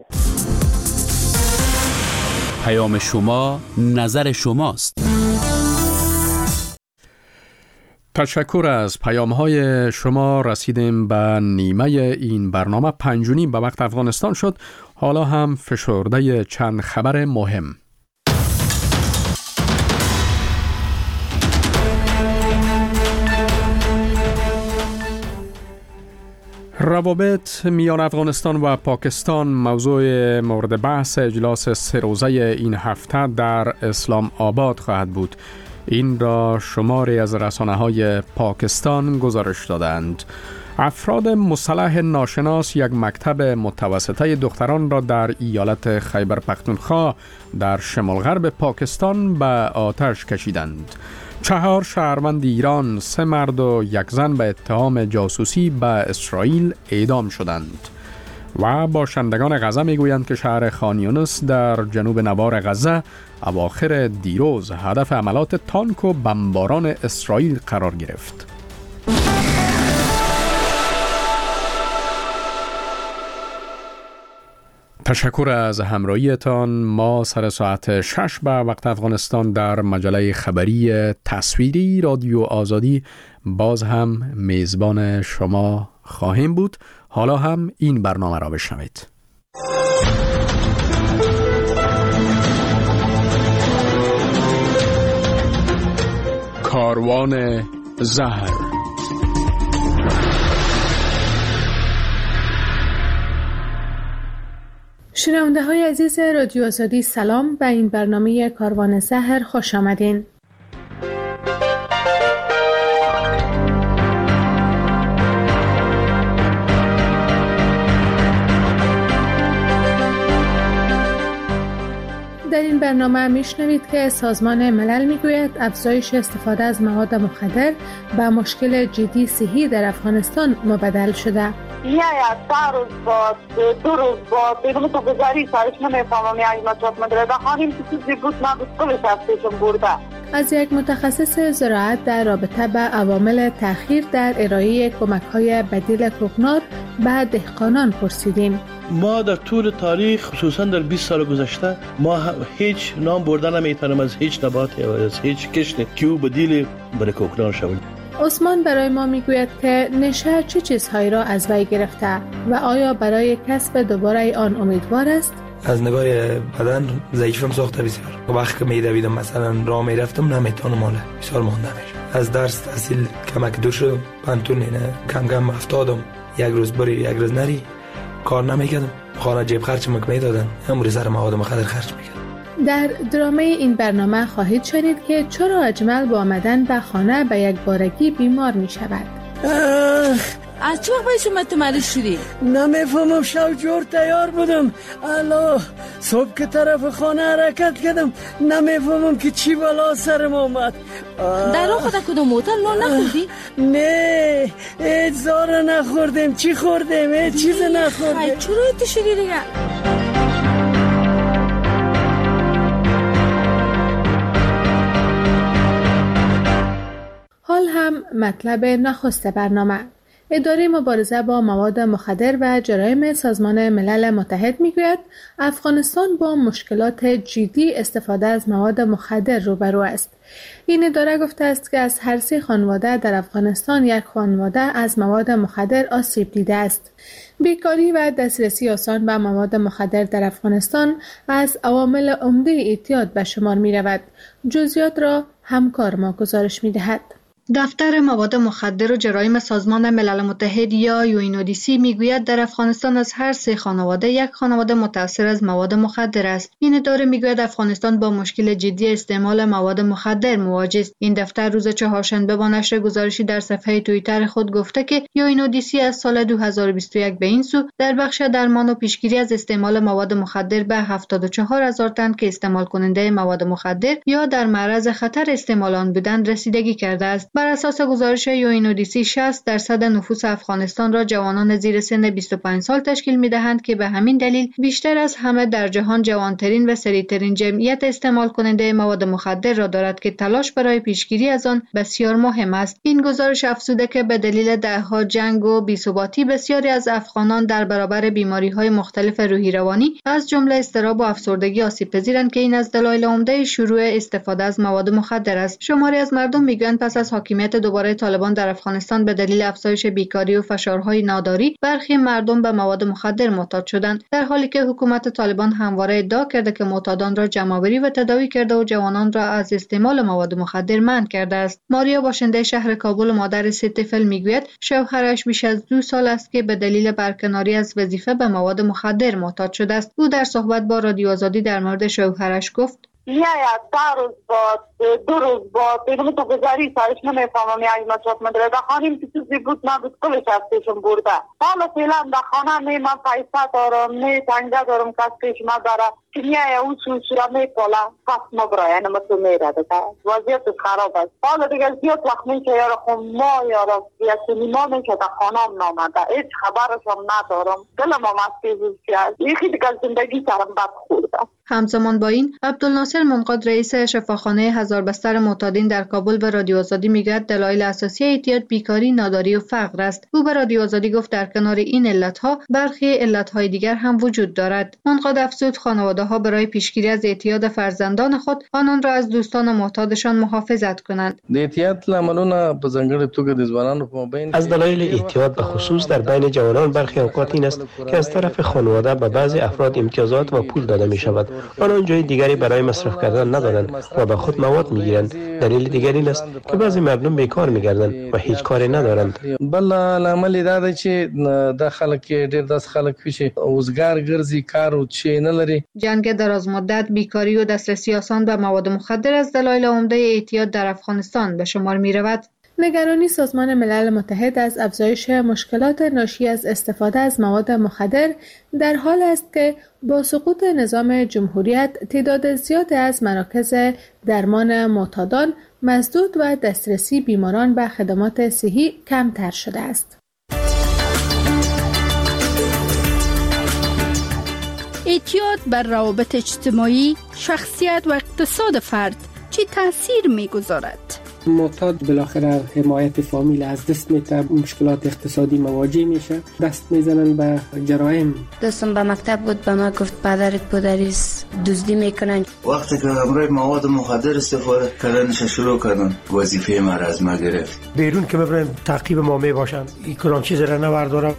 پیام شما نظر شماست. تشکر از پیام های شما. رسیدیم به نیمه این برنامه. پنج و نیم به وقت افغانستان شد. حالا هم فشرده چند خبر مهم. روابط میان افغانستان و پاکستان موضوع مورد بحث اجلاس سه روزه این هفته در اسلام آباد خواهد بود. این را شماری از رسانه‌های پاکستان گزارش دادند. افراد مسلح ناشناس یک مکتب متوسطه دختران را در ایالت خیبر پختونخوا در شمال غرب پاکستان به آتش کشیدند. چهار شهروند ایران، سه مرد و یک زن به اتهام جاسوسی به اسرائیل اعدام شدند. و باشندگان غزه میگویند که شهر خان یونس در جنوب نوار غزه اواخر دیروز هدف حملات تانک و بمباران اسرائیل قرار گرفت. تشکر از همراهیتان. ما سر ساعت شش به وقت افغانستان در مجله خبری تصویری رادیو آزادی باز هم میزبان شما خواهیم بود. حالا هم این برنامه را بشنوید. کاروان زهر. شنونده های عزیز رادیو آزادی، سلام. به این برنامه کاروان زهر خوش آمدین. در این برنامه میشنوید که سازمان ملل میگوید افزایش استفاده از مواد مخدر به مشکل جدی صحی در افغانستان مبدل شده. یا یا سه روز بعد دو روز بعد دیگه تو گذاری سایش نمیفهمم یعنی مطلب مدره بخوانیم که چیزی بود نبود کلش افزایشم برده. از یک متخصص زراعت در رابطه به عوامل تأخیر در ارائه کمک‌های بدیل کوکنار به دهقانان پرسیدیم. ما در طول تاریخ خصوصا در بیست سال گذشته ما هیچ نام بردن نمیتونیم از هیچ نباتی و از هیچ کشتی که او بدیل برای کوکنار شود. عثمان برای ما میگوید که نشه چه چیزهایی را از وی گرفته و آیا برای کسب دوباره آن امیدوار است؟ از نگاه بدن ضعیفم ساخته بسیار. وقتی که میدویدم مثلا راه میرفتم نمیتونم ماله بسیار مانده میشم. از درس تحصیل کمک دو شدم، پنتون نه کم کم افتادم. یک روز بری یک روز نری کار نمیکردم. خانه جیب خرج مک میدادن، امروز سر مواد مخدر خرج میکردم. در درامه این برنامه خواهید شنید که چرا اجمل با آمدن به خانه به یک بارگی بیمار می شود. از چه وقت باید شما تو مریض شدی؟ نمیفهمم، شب جور تیار بودم. الا صبح که طرف خانه حرکت کردم نمیفهمم که چی بلا سرم آمد. در راه خود کدوم موتر نان نخوردی؟ نه هیچ زاره نخوردیم. چی خوردیم؟ هیچ چیز نخوردیم. چرا ایتی شدی دیگه؟ حال هم مطلب نخست برنامه. اداره مبارزه با مواد مخدر و جرایم سازمان ملل متحد میگوید افغانستان با مشکلات جدی استفاده از مواد مخدر روبرو است. این اداره گفته است که از هر سه خانواده در افغانستان یک خانواده از مواد مخدر آسیب دیده است. بیکاری و دسترسی آسان به مواد مخدر در افغانستان از عوامل عمده اعتیاد به شمار می رود. جزئیات را همکار ما گزارش می دهد. دفتر مواد مخدر و جرایم سازمان ملل متحد یا یو این او دی سی میگوید در افغانستان از هر سه خانواده یک خانواده متاثر از مواد مخدر است. این اداره میگوید افغانستان با مشکل جدی استعمال مواد مخدر مواجه است. این دفتر روز چهارشنبه با نشر گزارشی در صفحه توییتر خود گفته که یو این او دی سی از سال دو هزار و بیست و یک به این سو در بخش درمان و پیشگیری از استعمال مواد مخدر به هفتاد و چهار هزار تن که استعمال کننده مواد مخدر یا در معرض خطر استعمال آن بودند رسیدگی کرده است. بر اساس گزارش یوئینودیسی شصت درصد نفوس افغانستان را جوانان زیر سن بیست و پنج سال تشکیل می‌دهند که به همین دلیل بیشتر از همه در جهان جوانترین و سریعترین جمعیت استعمال کننده مواد مخدر را دارد که تلاش برای پیشگیری از آن بسیار مهم است. این گزارش افزوده که به دلیل دهها جنگ و بی‌ثباتی بسیاری از افغانان در برابر بیماری‌های مختلف روحی روانی از جمله اضطراب و افسردگی آسیب‌پذیرند که این از دلایل عمده شروع استفاده از مواد مخدر است. شماری از مردم میگویند پس از حاکمیت دوباره طالبان در افغانستان به دلیل افزایش بیکاری و فشارهای ناداری برخی مردم به مواد مخدر معتاد شدند، در حالی که حکومت طالبان همواره ادعا کرده که معتادان را جمع‌آوری و تداوی کرده و جوانان را از استعمال مواد مخدر منع کرده است. ماریا باشنده شهر کابل و مادر سه طفل میگوید شوهرش بیش از دو سال است که به دلیل برکناری از وظیفه به مواد مخدر معتاد شده است. او در صحبت با رادیو آزادی در مورد شوهرش گفت: یا یا تا روز باد دو روز باد بدون تو گذاری سایش نمیفهمم یعنی ما چطور مدره بخوانیم که چیزی بود نبود کلش هستشون برده. حالا فعلا بخوانم نه من پیسه دارم نه تنگه دارم کس پیش ما داره که نیای اون سوچورا میپالا پس ما برای اینم تو میره ده وضعیت خراب است. حالا دیگه زیاد وقت میشه یارو خون ما یارو یکی ما میشه در خانم نامده هیچ خبرش هم ندارم دلم هم از پیزوز کرد یکی دیگه زندگی سرم بد خورده. همزمان با این عبدالناصر منقاد رئیس شفاخانه هزار بستر معتادین در کابل به رادیو آزادی میگوید دلایل اساسی اعتیاد بیکاری، ناداری و فقر است. او به رادیو آزادی گفت در کنار این علتها برخی علتهای دیگر هم وجود دارد. منقاد افزود خانواده‌ها برای پیشگیری از اعتیاد فرزندان خود آنان را از دوستان معتادشان محافظت کنند. اعتیاد لاملونه په ځانګړې توګه د ځوانانو په مابین از دلایل اعتیاد به خصوص در بین جوانان برخی اوقات این است که از طرف خانواده به بعضی افراد امتیازات و پول داده می شود. آنان جای دیگری برای مصرف کردن ندارند و به خود مواد میگیرند. دلیل دیگر این است که بعضی مردم بیکار میگردند و هیچ کاری ندارند. بل عمل دا ده چې د خلک ډېر داس خلک چې اوزګار ګرځي کار او چې نه لري. جنگ دراز مدت، بیکاری و دسترسی آسان به مواد مخدر از دلایل عمده اعتیاد در افغانستان به شمار می رود. نگرانی سازمان ملل متحد از افزایش مشکلات ناشی از استفاده از مواد مخدر در حال است که با سقوط نظام جمهوریت تعداد زیاد از مراکز درمان معتادان مسدود و دسترسی بیماران به خدمات صحی کمتر شده است. اعتیاد بر روابط اجتماعی، شخصیت و اقتصاد فرد چه تأثیر می‌گذارد؟ معتاد بالاخره حمایت فامیل از دست میده، مشکلات اقتصادی مواجه میشه، دست میزنن به جرایم. دوستم به مکتب بود به ما گفت پدرت پدریس دزدی میکنن. وقتی که امروز مواد مخدر استفاده کردنش شروع کردن وظیفه ما را از ما گرفت. بیرون که ببرن تعقیب ما میباشن این کدام چیز را نوردارم.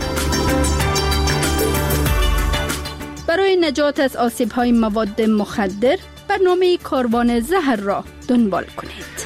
برای نجات از آسیب‌های مواد مخدر برنامه کاروان زهر را دنبال کنید.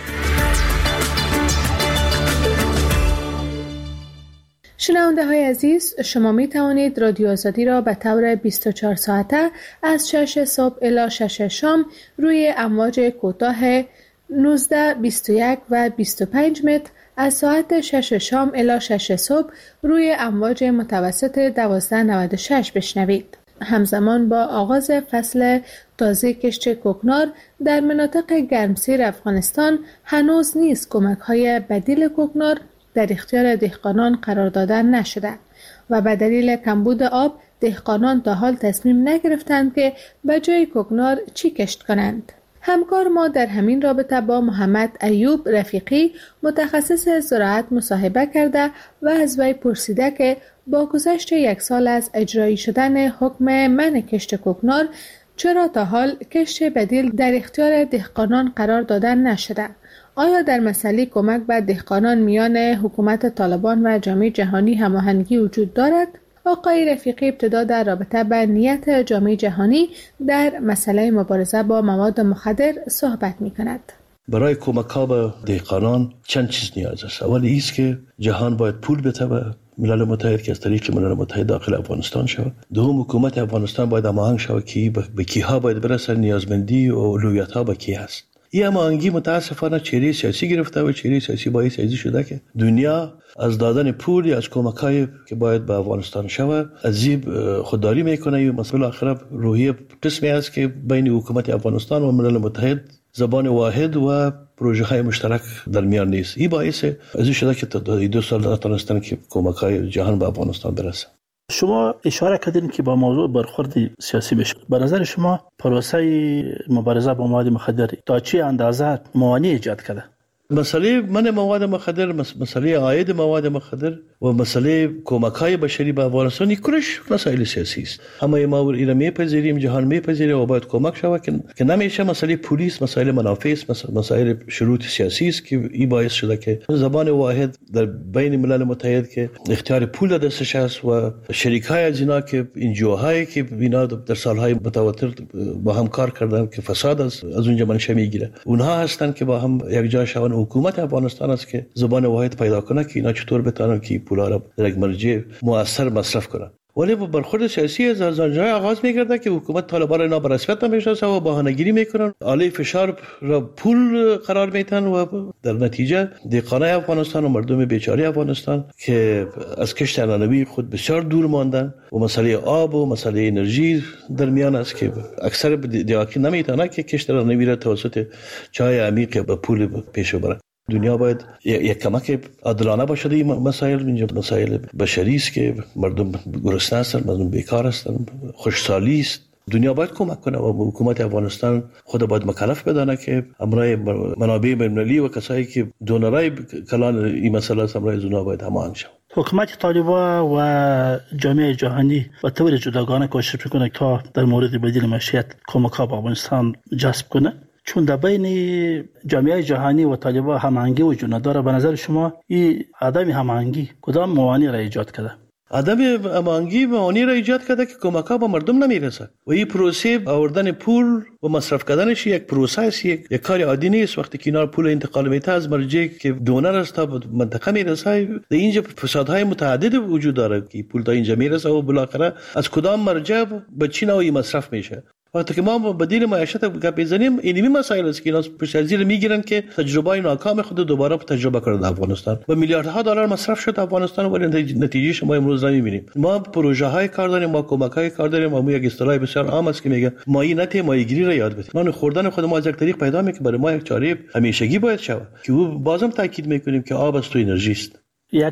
شنونده های عزیز، شما می توانید رادیو آزادی را به طور بیست و چهار ساعته از شش صبح الی شش شام روی امواج کوتاه نوزده، بیست و یک و بیست و پنج متر، از ساعت شش شام الی شش صبح روی امواج متوسط دوازده نود و شش بشنوید. همزمان با آغاز فصل تازه کشت کوکنار در مناطق گرمسیر افغانستان هنوز نیز کمک‌های بدیل کوکنار در اختیار دهقانان قرار داده نشده و به دلیل کمبود آب دهقانان تا حال تصمیم نگرفتند که به جای کوکنار چی کشت کنند. همکار ما در همین رابطه با محمد ایوب رفیقی متخصص زراعت مصاحبه کرده و از وی پرسیده که با گذشت یک سال از اجرایی شدن حکم منع کشت کوکنار چرا تا حال کشت بدیل در اختیار دهقانان قرار داده نشده؟ آیا در مسئله کمک به دهقانان میان حکومت طالبان و جامعه جهانی هماهنگی وجود دارد؟ آقای رفیقی ابتدا در رابطه با نیت جامعه جهانی در مسئله مبارزه با مواد مخدر صحبت می کند. برای کمک ها به دهقانان چند چیز نیاز است. اولی است که جهان باید پول بده به ملل متحد که از طریق ملل متحد داخل افغانستان شود. دوم حکومت افغانستان باید هماهنگ شود که به کیها باید برسه، نیازمندی و اولویت ها به کی هست. این هماهنگی متاسفانه چهره سیاسی گرفته و چهره سیاسی باعث سازی شده که دنیا از دادن پول یا از کمک‌های که باید به افغانستان شود عذیب خودداری میکنه. و مسئله آخر روحیه قسمی است که بین حکومت افغانستان و ملل متحد زبان واحد و پروژه های مشترک در میان نیست. این باعث از این شده که تا دو سال نتونستن که کمک های جهان به افغانستان برسه. شما اشاره کردین که با موضوع برخورد سیاسی بشه. به نظر شما پروسه مبارزه با مواد مخدر تا چه اندازه موانع ایجاد کرده؟ مسئله من مواد مخدر، مسئله عاید مواد مخدر و مسئله کمک‌های بشری به افغانستان کلش مسائل سیاسی است. اما ما اینا میپذیریم، جهان میپذیره و باید کمک شود که نمیشه مسئله پلیس، مسئله منافع است، مسائل شروط سیاسی است که این باعث شده که زبان واحد در بین ملل متحد که اختیار پول دستش است و شریک‌های از اینا که انجیوهایی که اینا در سالهای متواتر با هم کار کردن که فساد از از اونجا منشأ میگیره، اونها هستن که با هم یک جا شون. حکومت افغانستان است که زبان واحد پیدا کنه که اینا چطور بتونن که پولا را در یک مرجع مؤثر مصرف کنن. ولی برخورد سیاسی از آنجا آغاز می‌گرده که حکومت طالبان را اینا به رسمیت نمی‌شناسه و بهانه‌گیری میکنن، عالی فشار را پول قرار میدن و در نتیجه دهقانای افغانستان و مردم بیچاره افغانستان که از کشت عنعنوی خود بسیار دور ماندن و مسئله آب و مسئله انرژی در میان است که اکثر دیاکی نمیتونه که کشت عنعنوی را توسط چای عمیق به پول پیش ببره. دنیا باید یک کمک عادلانه باشه. این مسائل اینجا مسائل بشری است که مردم گرسنه هستند، مردم بیکار هستند، خوشحالی است. دنیا باید کمک کنه و حکومت افغانستان خود باید مکلف بدانه که امرای منابع بین‌المللی و کسایی که دونرای کلان این مسئله است امرای زونا باید هماهنگ شود. حکومت طالبان و جامعه جهانی و طور جداگانه کوشش میکنه تا در مورد بدیل معیشت کمک‌ها به افغانستان جذب کنه. چون در بین جامعه جهانی و طالبان هماهنگی وجود نداره، به نظر شما این عدم هماهنگی کدام موانع را ایجاد کرده؟ عدم هماهنگی موانع را ایجاد کرده که کمک‌ها به مردم نمیرسه و این پروسه آوردن پول و مصرف کردنش یک پروسه است، یک, یک کار عادی نیست. وقتی که اینا پول انتقال میته از مرجع که دونر است تا منطقه میرسه، در اینجا فسادهای متعدد وجود داره که پول تا اینجا میرسه و بالاخره از کدام مرجع به چی نوعی مصرف میشه. وقتی که ما بدیل معیشت گپ بزنیم، اینمی مسائل است که اینا پشت‌زیر میگیرن که تجربه ناکام خود دوباره تجربه کنند افغانستان و میلیاردها دلار مصرف شد افغانستان ولی نتیجه شما امروز نمیبینیم. ما پروژه های کار داریم، ما کمک های کار داریم، ما یک اصطلاح بسیار عام است که میگه مایی نته ماهیگیری را یاد بده. نان خوردن خود ما از یک طریق پیدا میکنه برای ما یک چاره همیشگی باید شود که او بازم تاکید میکنیم که آب است و انرژی است. یک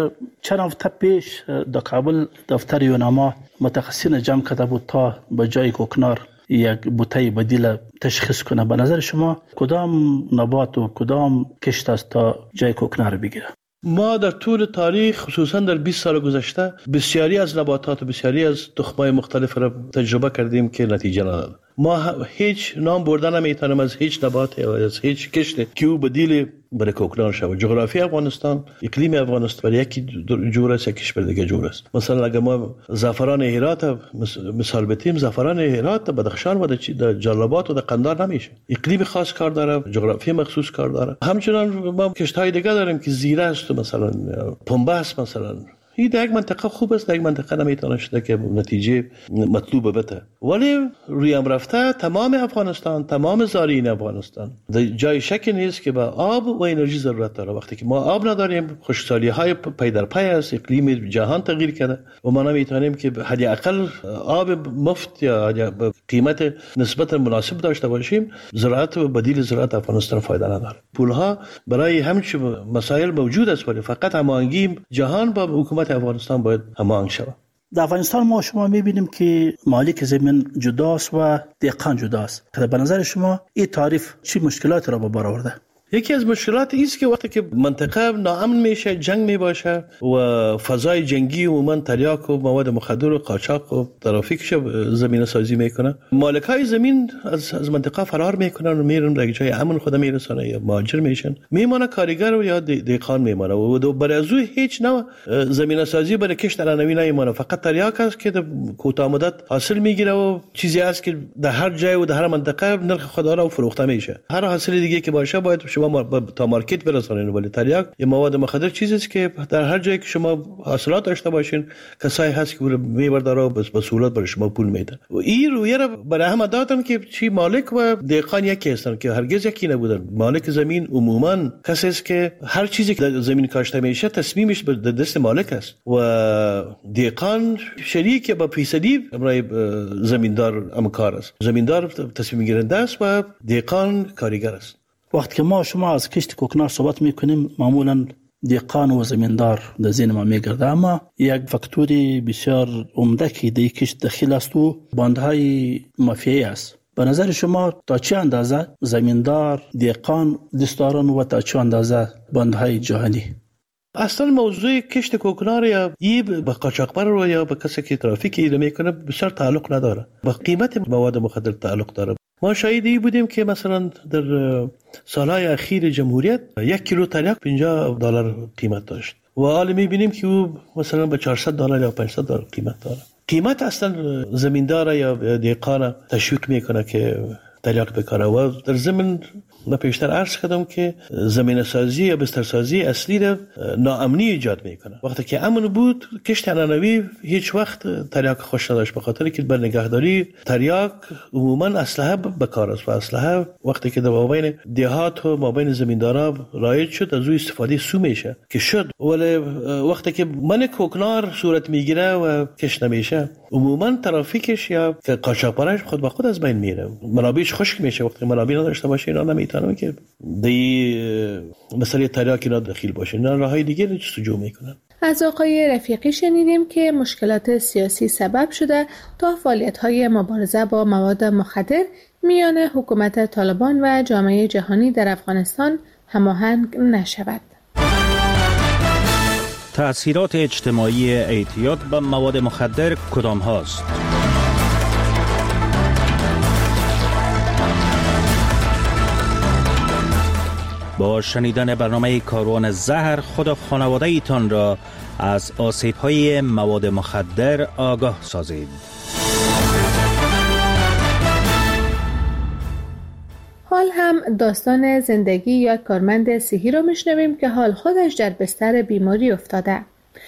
چند هفته پیش در کابل دفتر یوناما متخصصین جمع کرده بود تا به جای کوکنار یک بوته بدیل تشخیص کنه. به نظر شما کدام نبات و کدام کشت است تا جای کوکنار بگیره؟ ما در طول تاریخ خصوصا در بیست سال گذشته بسیاری از نباتات و بسیاری از تخم‌های مختلف را تجربه کردیم که نتیجه نداد. ما هیچ نام بردن نمیتونیم از هیچ نبات یا از هیچ کشت که او بدیل برای کوکنار شود. جغرافی افغانستان، اقلیم افغانستان برای یکی جور است، یکیش بر دیگه جور است. مثلا اگر ما زعفران هرات مثال بتیم، زعفران هرات در بدخشان و در جلال‌آباد و در قندهار نمیشه. اقلیم خاص کار داره، جغرافی مخصوص کار داره. همچنان ما کشت‌های دیگه داریم که زیره است، مثلا پنبه است. مثلا این در یک منطقه خوب است، در یک منطقه نمیتونه شده که نتیجه مطلوب بده. ولی روی هم رفته تمام افغانستان، تمام زارعین افغانستان جای شکی نیست که به آب و انرژی ضرورت داره. وقتی که ما آب نداریم، خشکسالی های پی در پی است، اقلیم جهان تغییر کرده و ما نمیتونیم که حداقل آب مفت یا قیمت نسبت مناسب داشته باشیم. زراعت و بدیل زراعت افغانستان فایده نداره. پولها برای همچین مسائل موجود است ولی فقط هماهنگی جهان با حکومت افغانستان باید هماهنگ شود. در افغانستان ما شما میبینیم که مالک زمین جداست و دهقان جداست. به نظر شما این تعریف چی مشکلات را به بار آورده؟ یکی از مشکلات است که وقتی که منطقه ناامن میشه، جنگ میباشه و فضای جنگی عموما تریاک و مواد مخدر و قاچاق و ترافیک زمینه سازی میکنه، مالکای زمین از از منطقه فرار میکنن و میرن در جای امن خود میرسن یا مهاجر میشن، میمونه کارگر یا دهقان میمونه و برای از هیچ نوع زمینه سازی برای کشت عنعنوی نمیمونه. فقط تریاک است که کوتاه مدت حاصل میگیره و چیزی است که در هر جای و در هر منطقه نرخ خود را فروخته میشه. هر حاصل دیگه که باشه باید شما تا مارکت برسانید. ولی تریاک یا مواد مخدر چیزی است که در هر جایی که شما حاصلات داشته باشین کسایی هست که میبرداره و به سهولت برای شما پول میده. و این رویه را برای هم دادن که چی مالک و دهقان یکی هستن که هرگز یکی نبودن. مالک زمین عموما کسی است که هر چیزی که در زمین کاشته میشه تصمیمش به دست مالک است و دهقان شریک با فیصدی برای زمیندار همکار است. زمیندار تصمیم گیرنده است و دهقان کارگر است. وقتی که ما شما از کشت کوکنار صحبت میکنیم معمولا دهقان و زمیندار در ذهن ما میگرده، اما یک فاکتوری بسیار عمده که در کشت دخیل است و باندهای مافیایی است. به نظر شما تا چه اندازه زمیندار، دهقان دست دارن و تا چه اندازه باندهای جهانی؟ اصلا موضوع کشت کوکنار یا ای به قاچاقبر رو یا به کسی که ترافیک ایده میکنه بسیار تعلق نداره، به قیمت مواد مخدر تعلق داره. ما شاهدی بودیم که مثلا در سالهای اخیر جمهوریت یک کیلو تریاک پنجاه دلار قیمت داشت و حالا میبینیم که او مثلا به چهارصد دلار یا پانصد دلار قیمت داره. قیمت اصلا زمیندار یا دهقان تشویق میکنه که تریاک بکاره و در ضمن من پیشتر عرض کردم که زمین سازی یا بستر سازی اصلی را ناامنی ایجاد میکنه. وقتی که امن بود کشت عنعنوی هیچ وقت تریاک خوش نداشت، به خاطر که بر نگهداری تریاک عموما اسلحه بکار است و اسلحه وقتی که در مابین دهات و مابین زمیندارا رایج شد از روی استفاده سو میشه که شد، ولی وقتی که من کوکنار صورت میگیره و کش نمیشه عموما ترافیکش یا قاچاقبرش خود به خود از بین میره، منابعش خشک میشه. وقتی منابع نداشته باشه اینا نمیتونن که دی مسئله تریاک اینا دخیل باشه، اینا راههای دیگه جستجو میکنن. از آقای رفیقی شنیدیم که مشکلات سیاسی سبب شده تا فعالیت‌های مبارزه با مواد مخدر میان حکومت طالبان و جامعه جهانی در افغانستان هماهنگ نشود. تأثیرات اجتماعی اعتیاد به مواد مخدر کدام هاست؟ با شنیدن برنامه کاروان زهر خود و خانواده ایتان را از آسیب‌های مواد مخدر آگاه سازید. حال هم داستان زندگی یک کارمند صحی را میشنویم که حال خودش در بستر بیماری افتاده.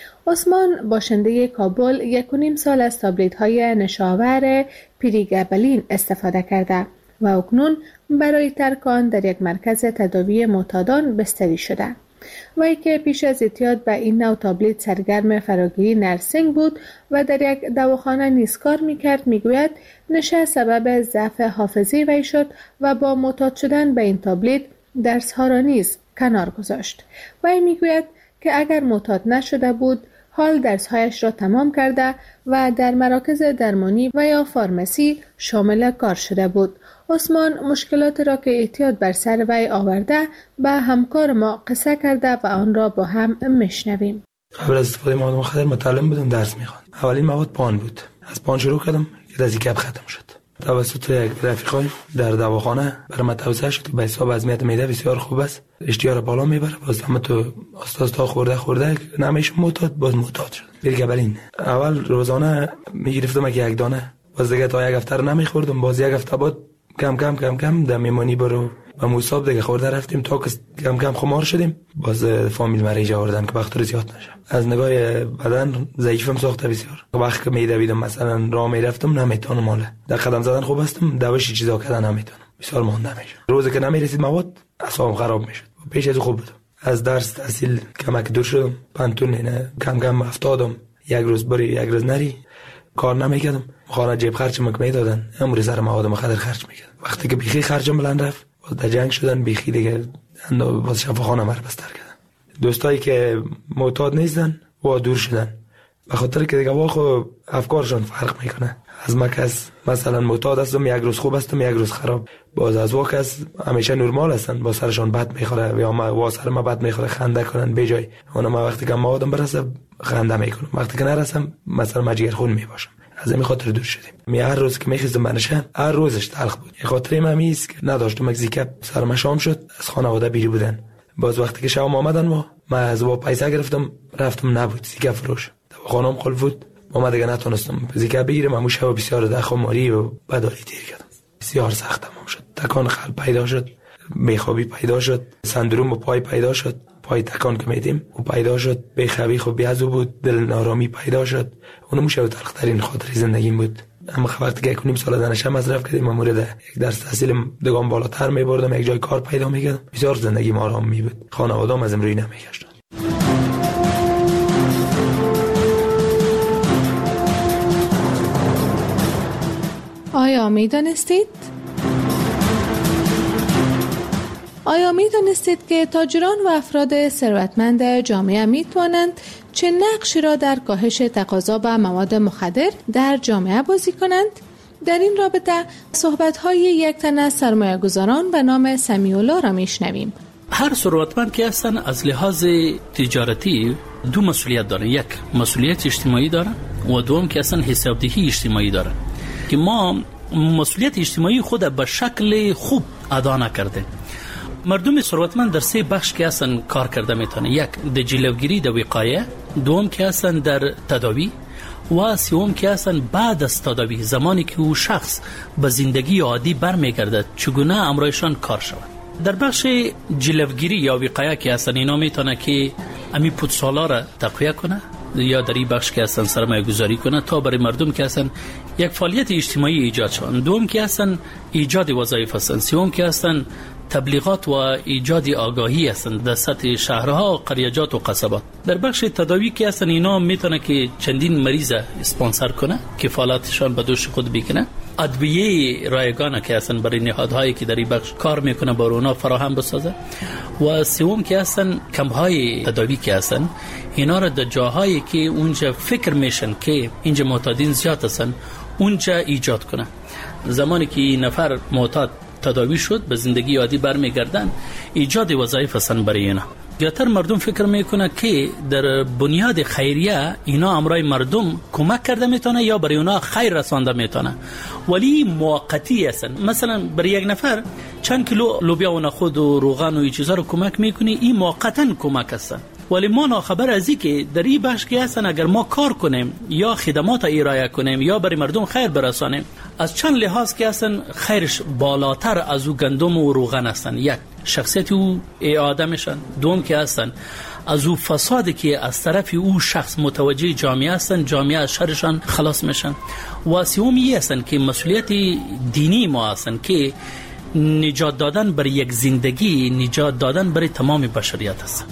عثمان باشنده کابل یک و نیم سال از تابلیت‌های نشاور پریگابلین استفاده کرده و اکنون برای ترک آن در یک مرکز تداوی معتادان بستری شده. وی که پیش از اعتیاد به این نوع تابلیت سرگرم فراگیری نرسینگ بود و در یک دواخانه نیز کار میکرد، میگوید نشه سبب ضعف حافظه وی شد و با معتاد شدن به این تابلیت درس‌ها را نیز کنار گذاشت. وی میگوید که اگر معتاد نشده بود حال درس‌هایش را تمام کرده و در مراکز درمانی و یا فارمسی شامل کار شده بود. عثمان مشکلات را که اعتیاد بر سر وی آورده به همکار ما قصه کرده و آن را با هم میشنویم. قبل از استفاده مواد مخدر متعلم بودم، درس میخواندم. اولین مواد پان بود. از پان شروع کردم که از گپ ختم شد. توسط یک رفیقای در دواخانه برای من توصیه شد که به حساب وضعیت معده بسیار خوب است، اشتها بالا میبره، باز هم تو استاد تا خورده خورده نمیشه معتاد، باز معتاد شد. برگبرین اول روزانه میگرفتم یک دانه، باز دیگه تا یک هفته نمیخوردم، باز یک هفته بعد کم کم کم کم در میمانی برو و موساب دیگه خورده رفتیم تا که کم کم خمار شدیم. باز فامیل مریض آوردن که بخاطر زیاد نشم. از نگاه بدن ضعیفم ساخته بسیار. وقتی که میدویدم مثلا راه میرفتم نمیتونم، ماله در قدم زدن خوب هستم، دوش چیزا کردن نمیتونم، بسیار مونده میشه. روزی که نمیرسید مواد اعصابم خراب میشد. پیش از خوب بودم، از درس تحصیل کمک دور شدم، پنتون نه کم کم افتادم، یک روز بری یک روز نری، کار نمیکردم، خانه جیب خرج مک میدادن، امروز سر مواد مخدر خرج میکردم. وقتی که بیخی خرجم بلند رفت، باز در جنگ شدن بیخی دیگه باز شفاخانه مر بستر کردن. دوستایی که معتاد نیستن و دور شدن، به خاطر که دیگه واخو افکارشون فرق میکنه. از مکس مثلا معتاد هستم، یک روز خوب هستم، یک روز خراب. باز از واکس همیشه نرمال هستن، با سرشون بد میخوره یا ما وا سر ما بد میخوره خنده کنن به جای اون. ما وقتی که موادم برسه خنده میکنم، وقتی که نرسم مثلا مجگر خون میباشم. از این خاطر دور شدیم. می هر روز که میخیزم بنشم هر روزش تلخ بود. این خاطر من میست که نداشتم مگزیکپ سرم شام شد، از خانواده بیری بودن. باز وقتی که شام آمدن ما ما از با پیسه گرفتم رفتم، نبود زیکپ فروش، خانم قلب بود، ما دیگه نتونستم زیکپ بگیرم. همون شب بسیار د خماری و بدالی تیر کردم، بسیار سختم شد. تکان قلب پیدا شد، بیخوابی پیدا شد، سندروم پای پیدا شد، پای تکان که میدیم و پیدا شد، بیخوابی خب بیازو بود، دل نارامی پیدا شد. اونم میشه تلخ ترین خاطر زندگیم بود. اما وقتی که کنیم سال دانش مصرف کردیم، مورد یک درس تحصیل دگان بالاتر میبردم، یک جای کار پیدا میکردم، بسیار زندگی آرام می بود. خانواده‌ام از امروی نمیگشتن. آیا میدانستید؟ آیا می دانستید که تاجران و افراد ثروتمند جامعه می توانند چه نقشی را در کاهش تقاضا به مواد مخدر در جامعه بازی کنند؟ در این رابطه صحبت‌های یک تن از سرمایه‌گذاران به نام سمیع‌الله را می‌شنویم. هر ثروتمند که هستن از لحاظ تجارتی دو مسئولیت دارن، یک مسئولیت اجتماعی دارن و دوم که اصلا حسابدهی اجتماعی دارن که ما مسئولیت اجتماعی خود به شکل خوب ادا نکرده. مردم ثروتمند در سه بخش که اصلا کار کرده میتونه، یک در جلوگیری در وقایه، دوم که اصلا در تداوی و سوم که اصلا بعد از تداوی زمانی که او شخص به زندگی عادی برمیگرده چگونه امرایشان کار شود. در بخش جلوگیری یا وقایه که اصلا اینا میتونه که امی پودسالا را تقویه کنه یا در این بخش که اصلا سرمایه گذاری کنه تا برای مردم که اصلا یک فعالیت اجتماعی ایجاد شود. دوم که اصلا ایجاد وظایف هستند، سوم که اصلا تبلیغات و ایجاد آگاهی هستند در سطح شهرها، قریجات و قصبات. در بخش تداوی که اصلا اینا میتونه که چندین مریض اسپانسر کنه، کفالتشان به دوش خود بکنه، ادویه رایگانه که اصلا برای نهادهایی که در این بخش کار میکنه با اونا فراهم بسازه و سوم که اصلا کمپ‌های تداوی که اصلا اینا را در جاهایی که اونجا فکر میشن که اینجا معتادین زیاد هستن اونجا ایجاد کنه. زمانی که نفر معتاد تداوی شد به زندگی عادی برمیگردن، ایجاد وظایف هستن برای اینا. زیاتر مردم فکر میکنه که در بنیاد خیریه اینا امرای مردم کمک کرده میتونه یا برای اونا خیر رسانده میتونه، ولی موقتی هستن. مثلا برای یک نفر چند کیلو لوبیا و نخود و روغن و این چیزا رو کمک میکنی، این موقتا کمک هستن، ولی ما ناخبر از این که در این بخش که هستن اگر ما کار کنیم یا خدمات ارائه کنیم یا برای مردم خیر برسانیم، از چند لحاظ که هستن خیرش بالاتر از او گندم و روغن هستن. یک شخصیت او اعاده میشن، دوم که هستن از او فسادی که از طرف او شخص متوجه جامعه هستن، جامعه از شرشان خلاص میشن. و سومی هستن که مسئولیت دینی ما هستن که نجات دادن برای یک زندگی، نجات دادن برای تمام بشریت هستن.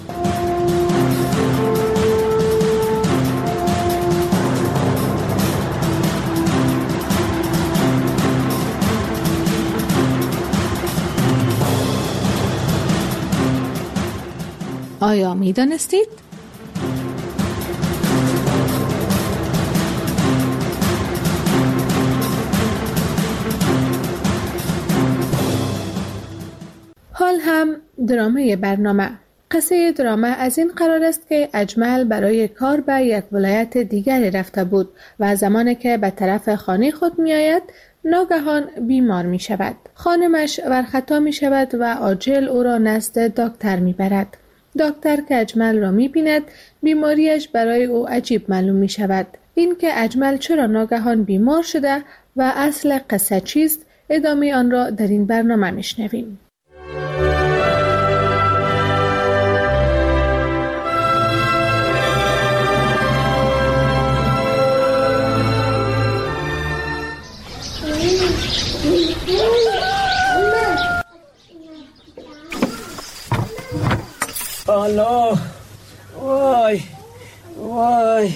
آیا می دانستید؟ حال هم درامه برنامه. قصه درامه از این قرار است که اجمل برای کار به یک ولایت دیگری رفته بود و زمانی که به طرف خانه خود می آید ناگهان بیمار می شود. خانمش ورخطا می شود و عاجل او را نزد دکتر می برد. دکتر که اجمل را می بیند بیماریش برای او عجیب معلوم می شود. این که اجمل چرا ناگهان بیمار شده و اصل قصه چیست، ادامه آن را در این برنامه می شنویم. الله وای وای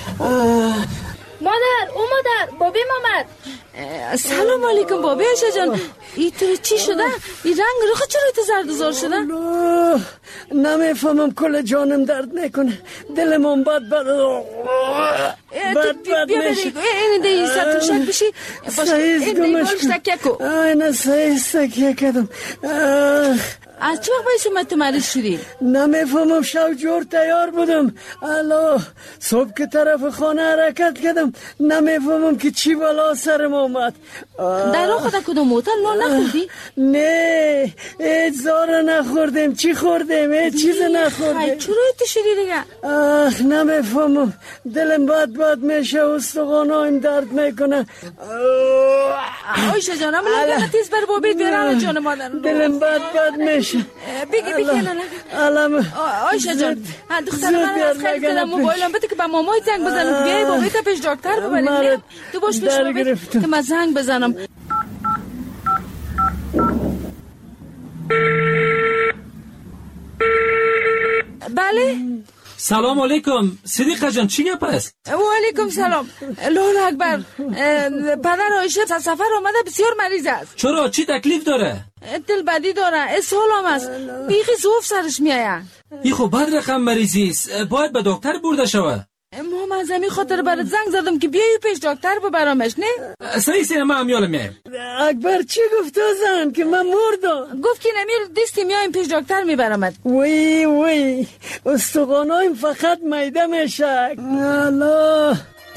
مادر او مادر بابیم آمد. سلام علیکم بابی عایشه جان. این تو چی شده؟ این رنگ رخ چرا تو زرد و زار شده؟ نمیفهمم، کل جانم درد میکنه، دلمون بد بد بد بد میشه. این دی سطح شک بشی این دی بالش تکیه کو. اینه سعیز تکیه کدم. از چه وقت باید شما تو مریض شدی؟ نمیفهمم، شب جور تیار بودم. الله صبح که طرف خانه حرکت کردم نمیفهمم که چی بالا سرم آمد. در راه خدا کدوم موتل نان نخوردی؟ نه هیچ زاره نخوردیم. چی خوردیم؟ هیچ چیز نخوردیم. خیلی چرا ایتی شدی دیگه؟ آخ نمیفهمم، دلم بد بد میشه، استخوانایم درد میکنه. عایشه جان اما لگه تیز بر بابید بیرم جان مادر. دلم بد بد میشه. بگی بگی نه علم عایشه جان دختر من از خیلی دلم موبایلم بده که به مامای زنگ بزنم بیای بابای تا پیش دکتر ببریم. تو باش پیش بابای که من زنگ بزنم. بله سلام علیکم صدیقه جان، چی گپ است؟ و علیکم سلام. الله اکبر. پدر عایشه از سفر آمده، بسیار مریض است. چرا چی تکلیف داره؟ دل بدی داره، اسهال هم است، بیخی زوف سرش میایه. ای خب بد رقم مریضی است، باید به دکتر برده شود. ما از همین خاطر برات زنگ زدم که بیایی پیش دکتر ببرمش، نه؟ سعی سینه ما هم یالم میایم. اکبر چی گفت زن که من مردم؟ گفت که نمیل دیستی میایم پیش دکتر میبرمت. وی وی استخوانایم فقط میده میشه. الله.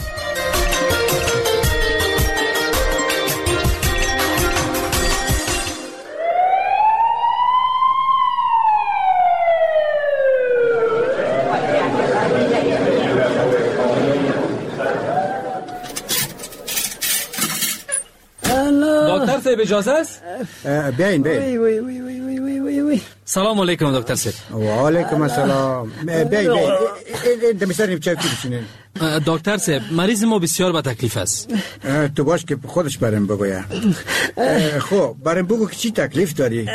دکتر صاحب اجازه است؟ بیاین بیاین. وی وی وی وی وی وی وی. سلام علیکم دکتر صاحب. و علیکم السلام. بیاین بیاین. این دمیساریم چای کی بشینین. دکتر صاحب مریض ما بسیار با تکلیف است. تو باش که خودش برام بگویا. خب برام بگو که چی تکلیف داری؟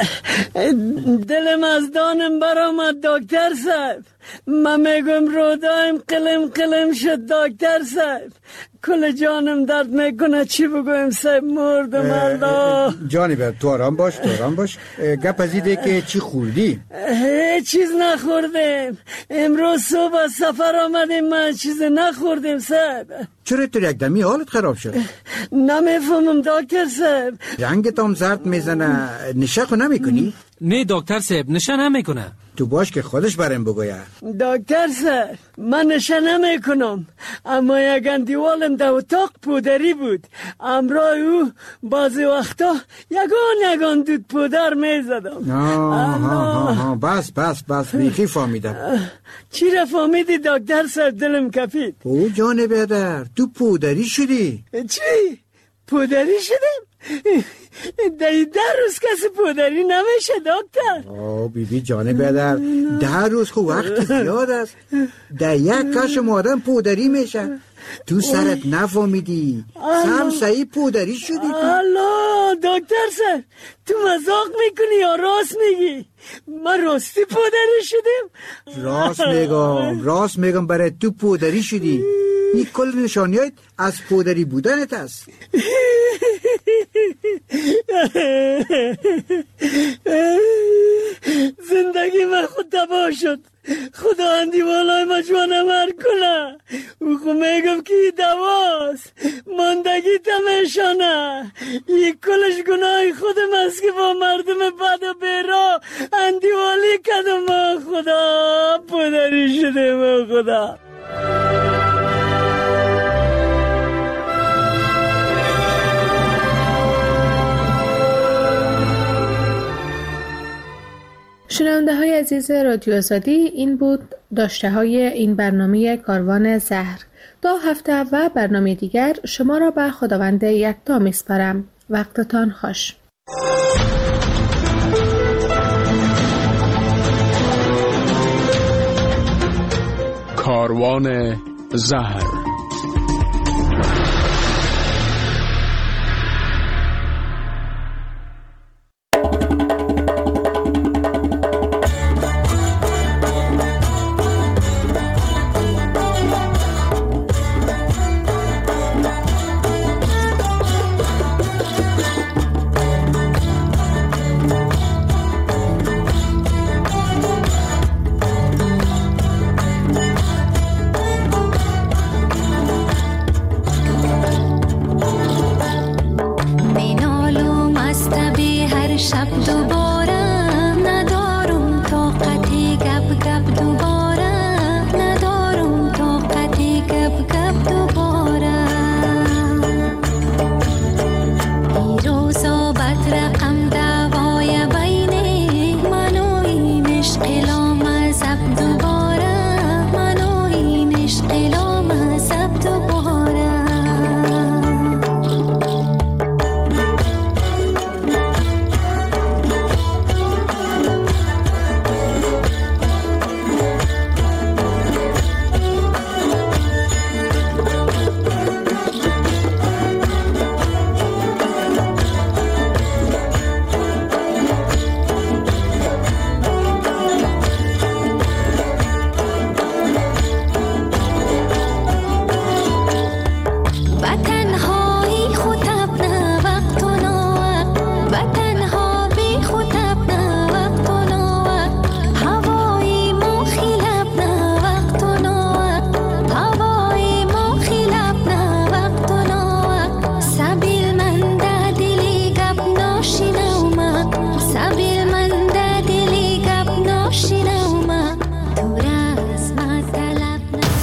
دلم از دانم برآمد دکتر صاحب. من میگم رودایم قلم قلم شد دکتر صاحب. کل جانم درد میکنه، چی بگویم صاحب، مردم. الله. جانی بر تو آرام باش، تو آرام باش. گپ از ایده که چی خوردی؟ هیچ چیز نخوردیم. امروز صبح از سفر آمدیم، من چیز نخوردیم صاحب. چرا تو یک دمی حالت خراب شد؟ نمیفهمم دکتر صاحب. رنگت هم زرد میزنه، نشه خو نمیکنی؟ نه دکتر صاحب نشه نمیکنه. تو باش که خودش برام بگویا. دکتر صاحب من نشه نمیکنم، اما یک اندیوالم در اتاق پودری بود. امرای او بعضی وقتا یگان یگان دود پودر میزدم. آه بس بس بس بیخی فهمیدم. چی را فهمیدی دکتر صاحب؟ دلم کپید. او جان بیادر تو پودری شدی؟ چی؟ پودری شدیم؟ در ده روز کسی پودری نمیشه دکتر. آه بی بی جان بیادر، ده روز خو وقت زیاد است. در یک کشم آدم پودری میشه. تو سرت نفهمیدی، سم سعی پودری شدی. الله دکتر صاحب تو مزاق میکنی یا راست میگی؟ ما راستی پودری شدیم؟ راست میگم راست میگم برای تو پودری شدی. این کل نشانیات از پودری بودنت است. زندگی من خود تباه شد. خدا اندی والای ما جوانم هر کنه. او خو میگم که ای دواست، ماندگی تمیشانه. ای کلش گناه خودم است که با مردم بد و بیرا اندی والی کدم. خدا پدری شده ما خدا. شنونده های عزیز رادیو آزادی، این بود داشته های این برنامه کاروان زهر. تا هفته و برنامه دیگر شما را به خداوند یکتا میسپارم. وقتتان خوش. کاروان زهر.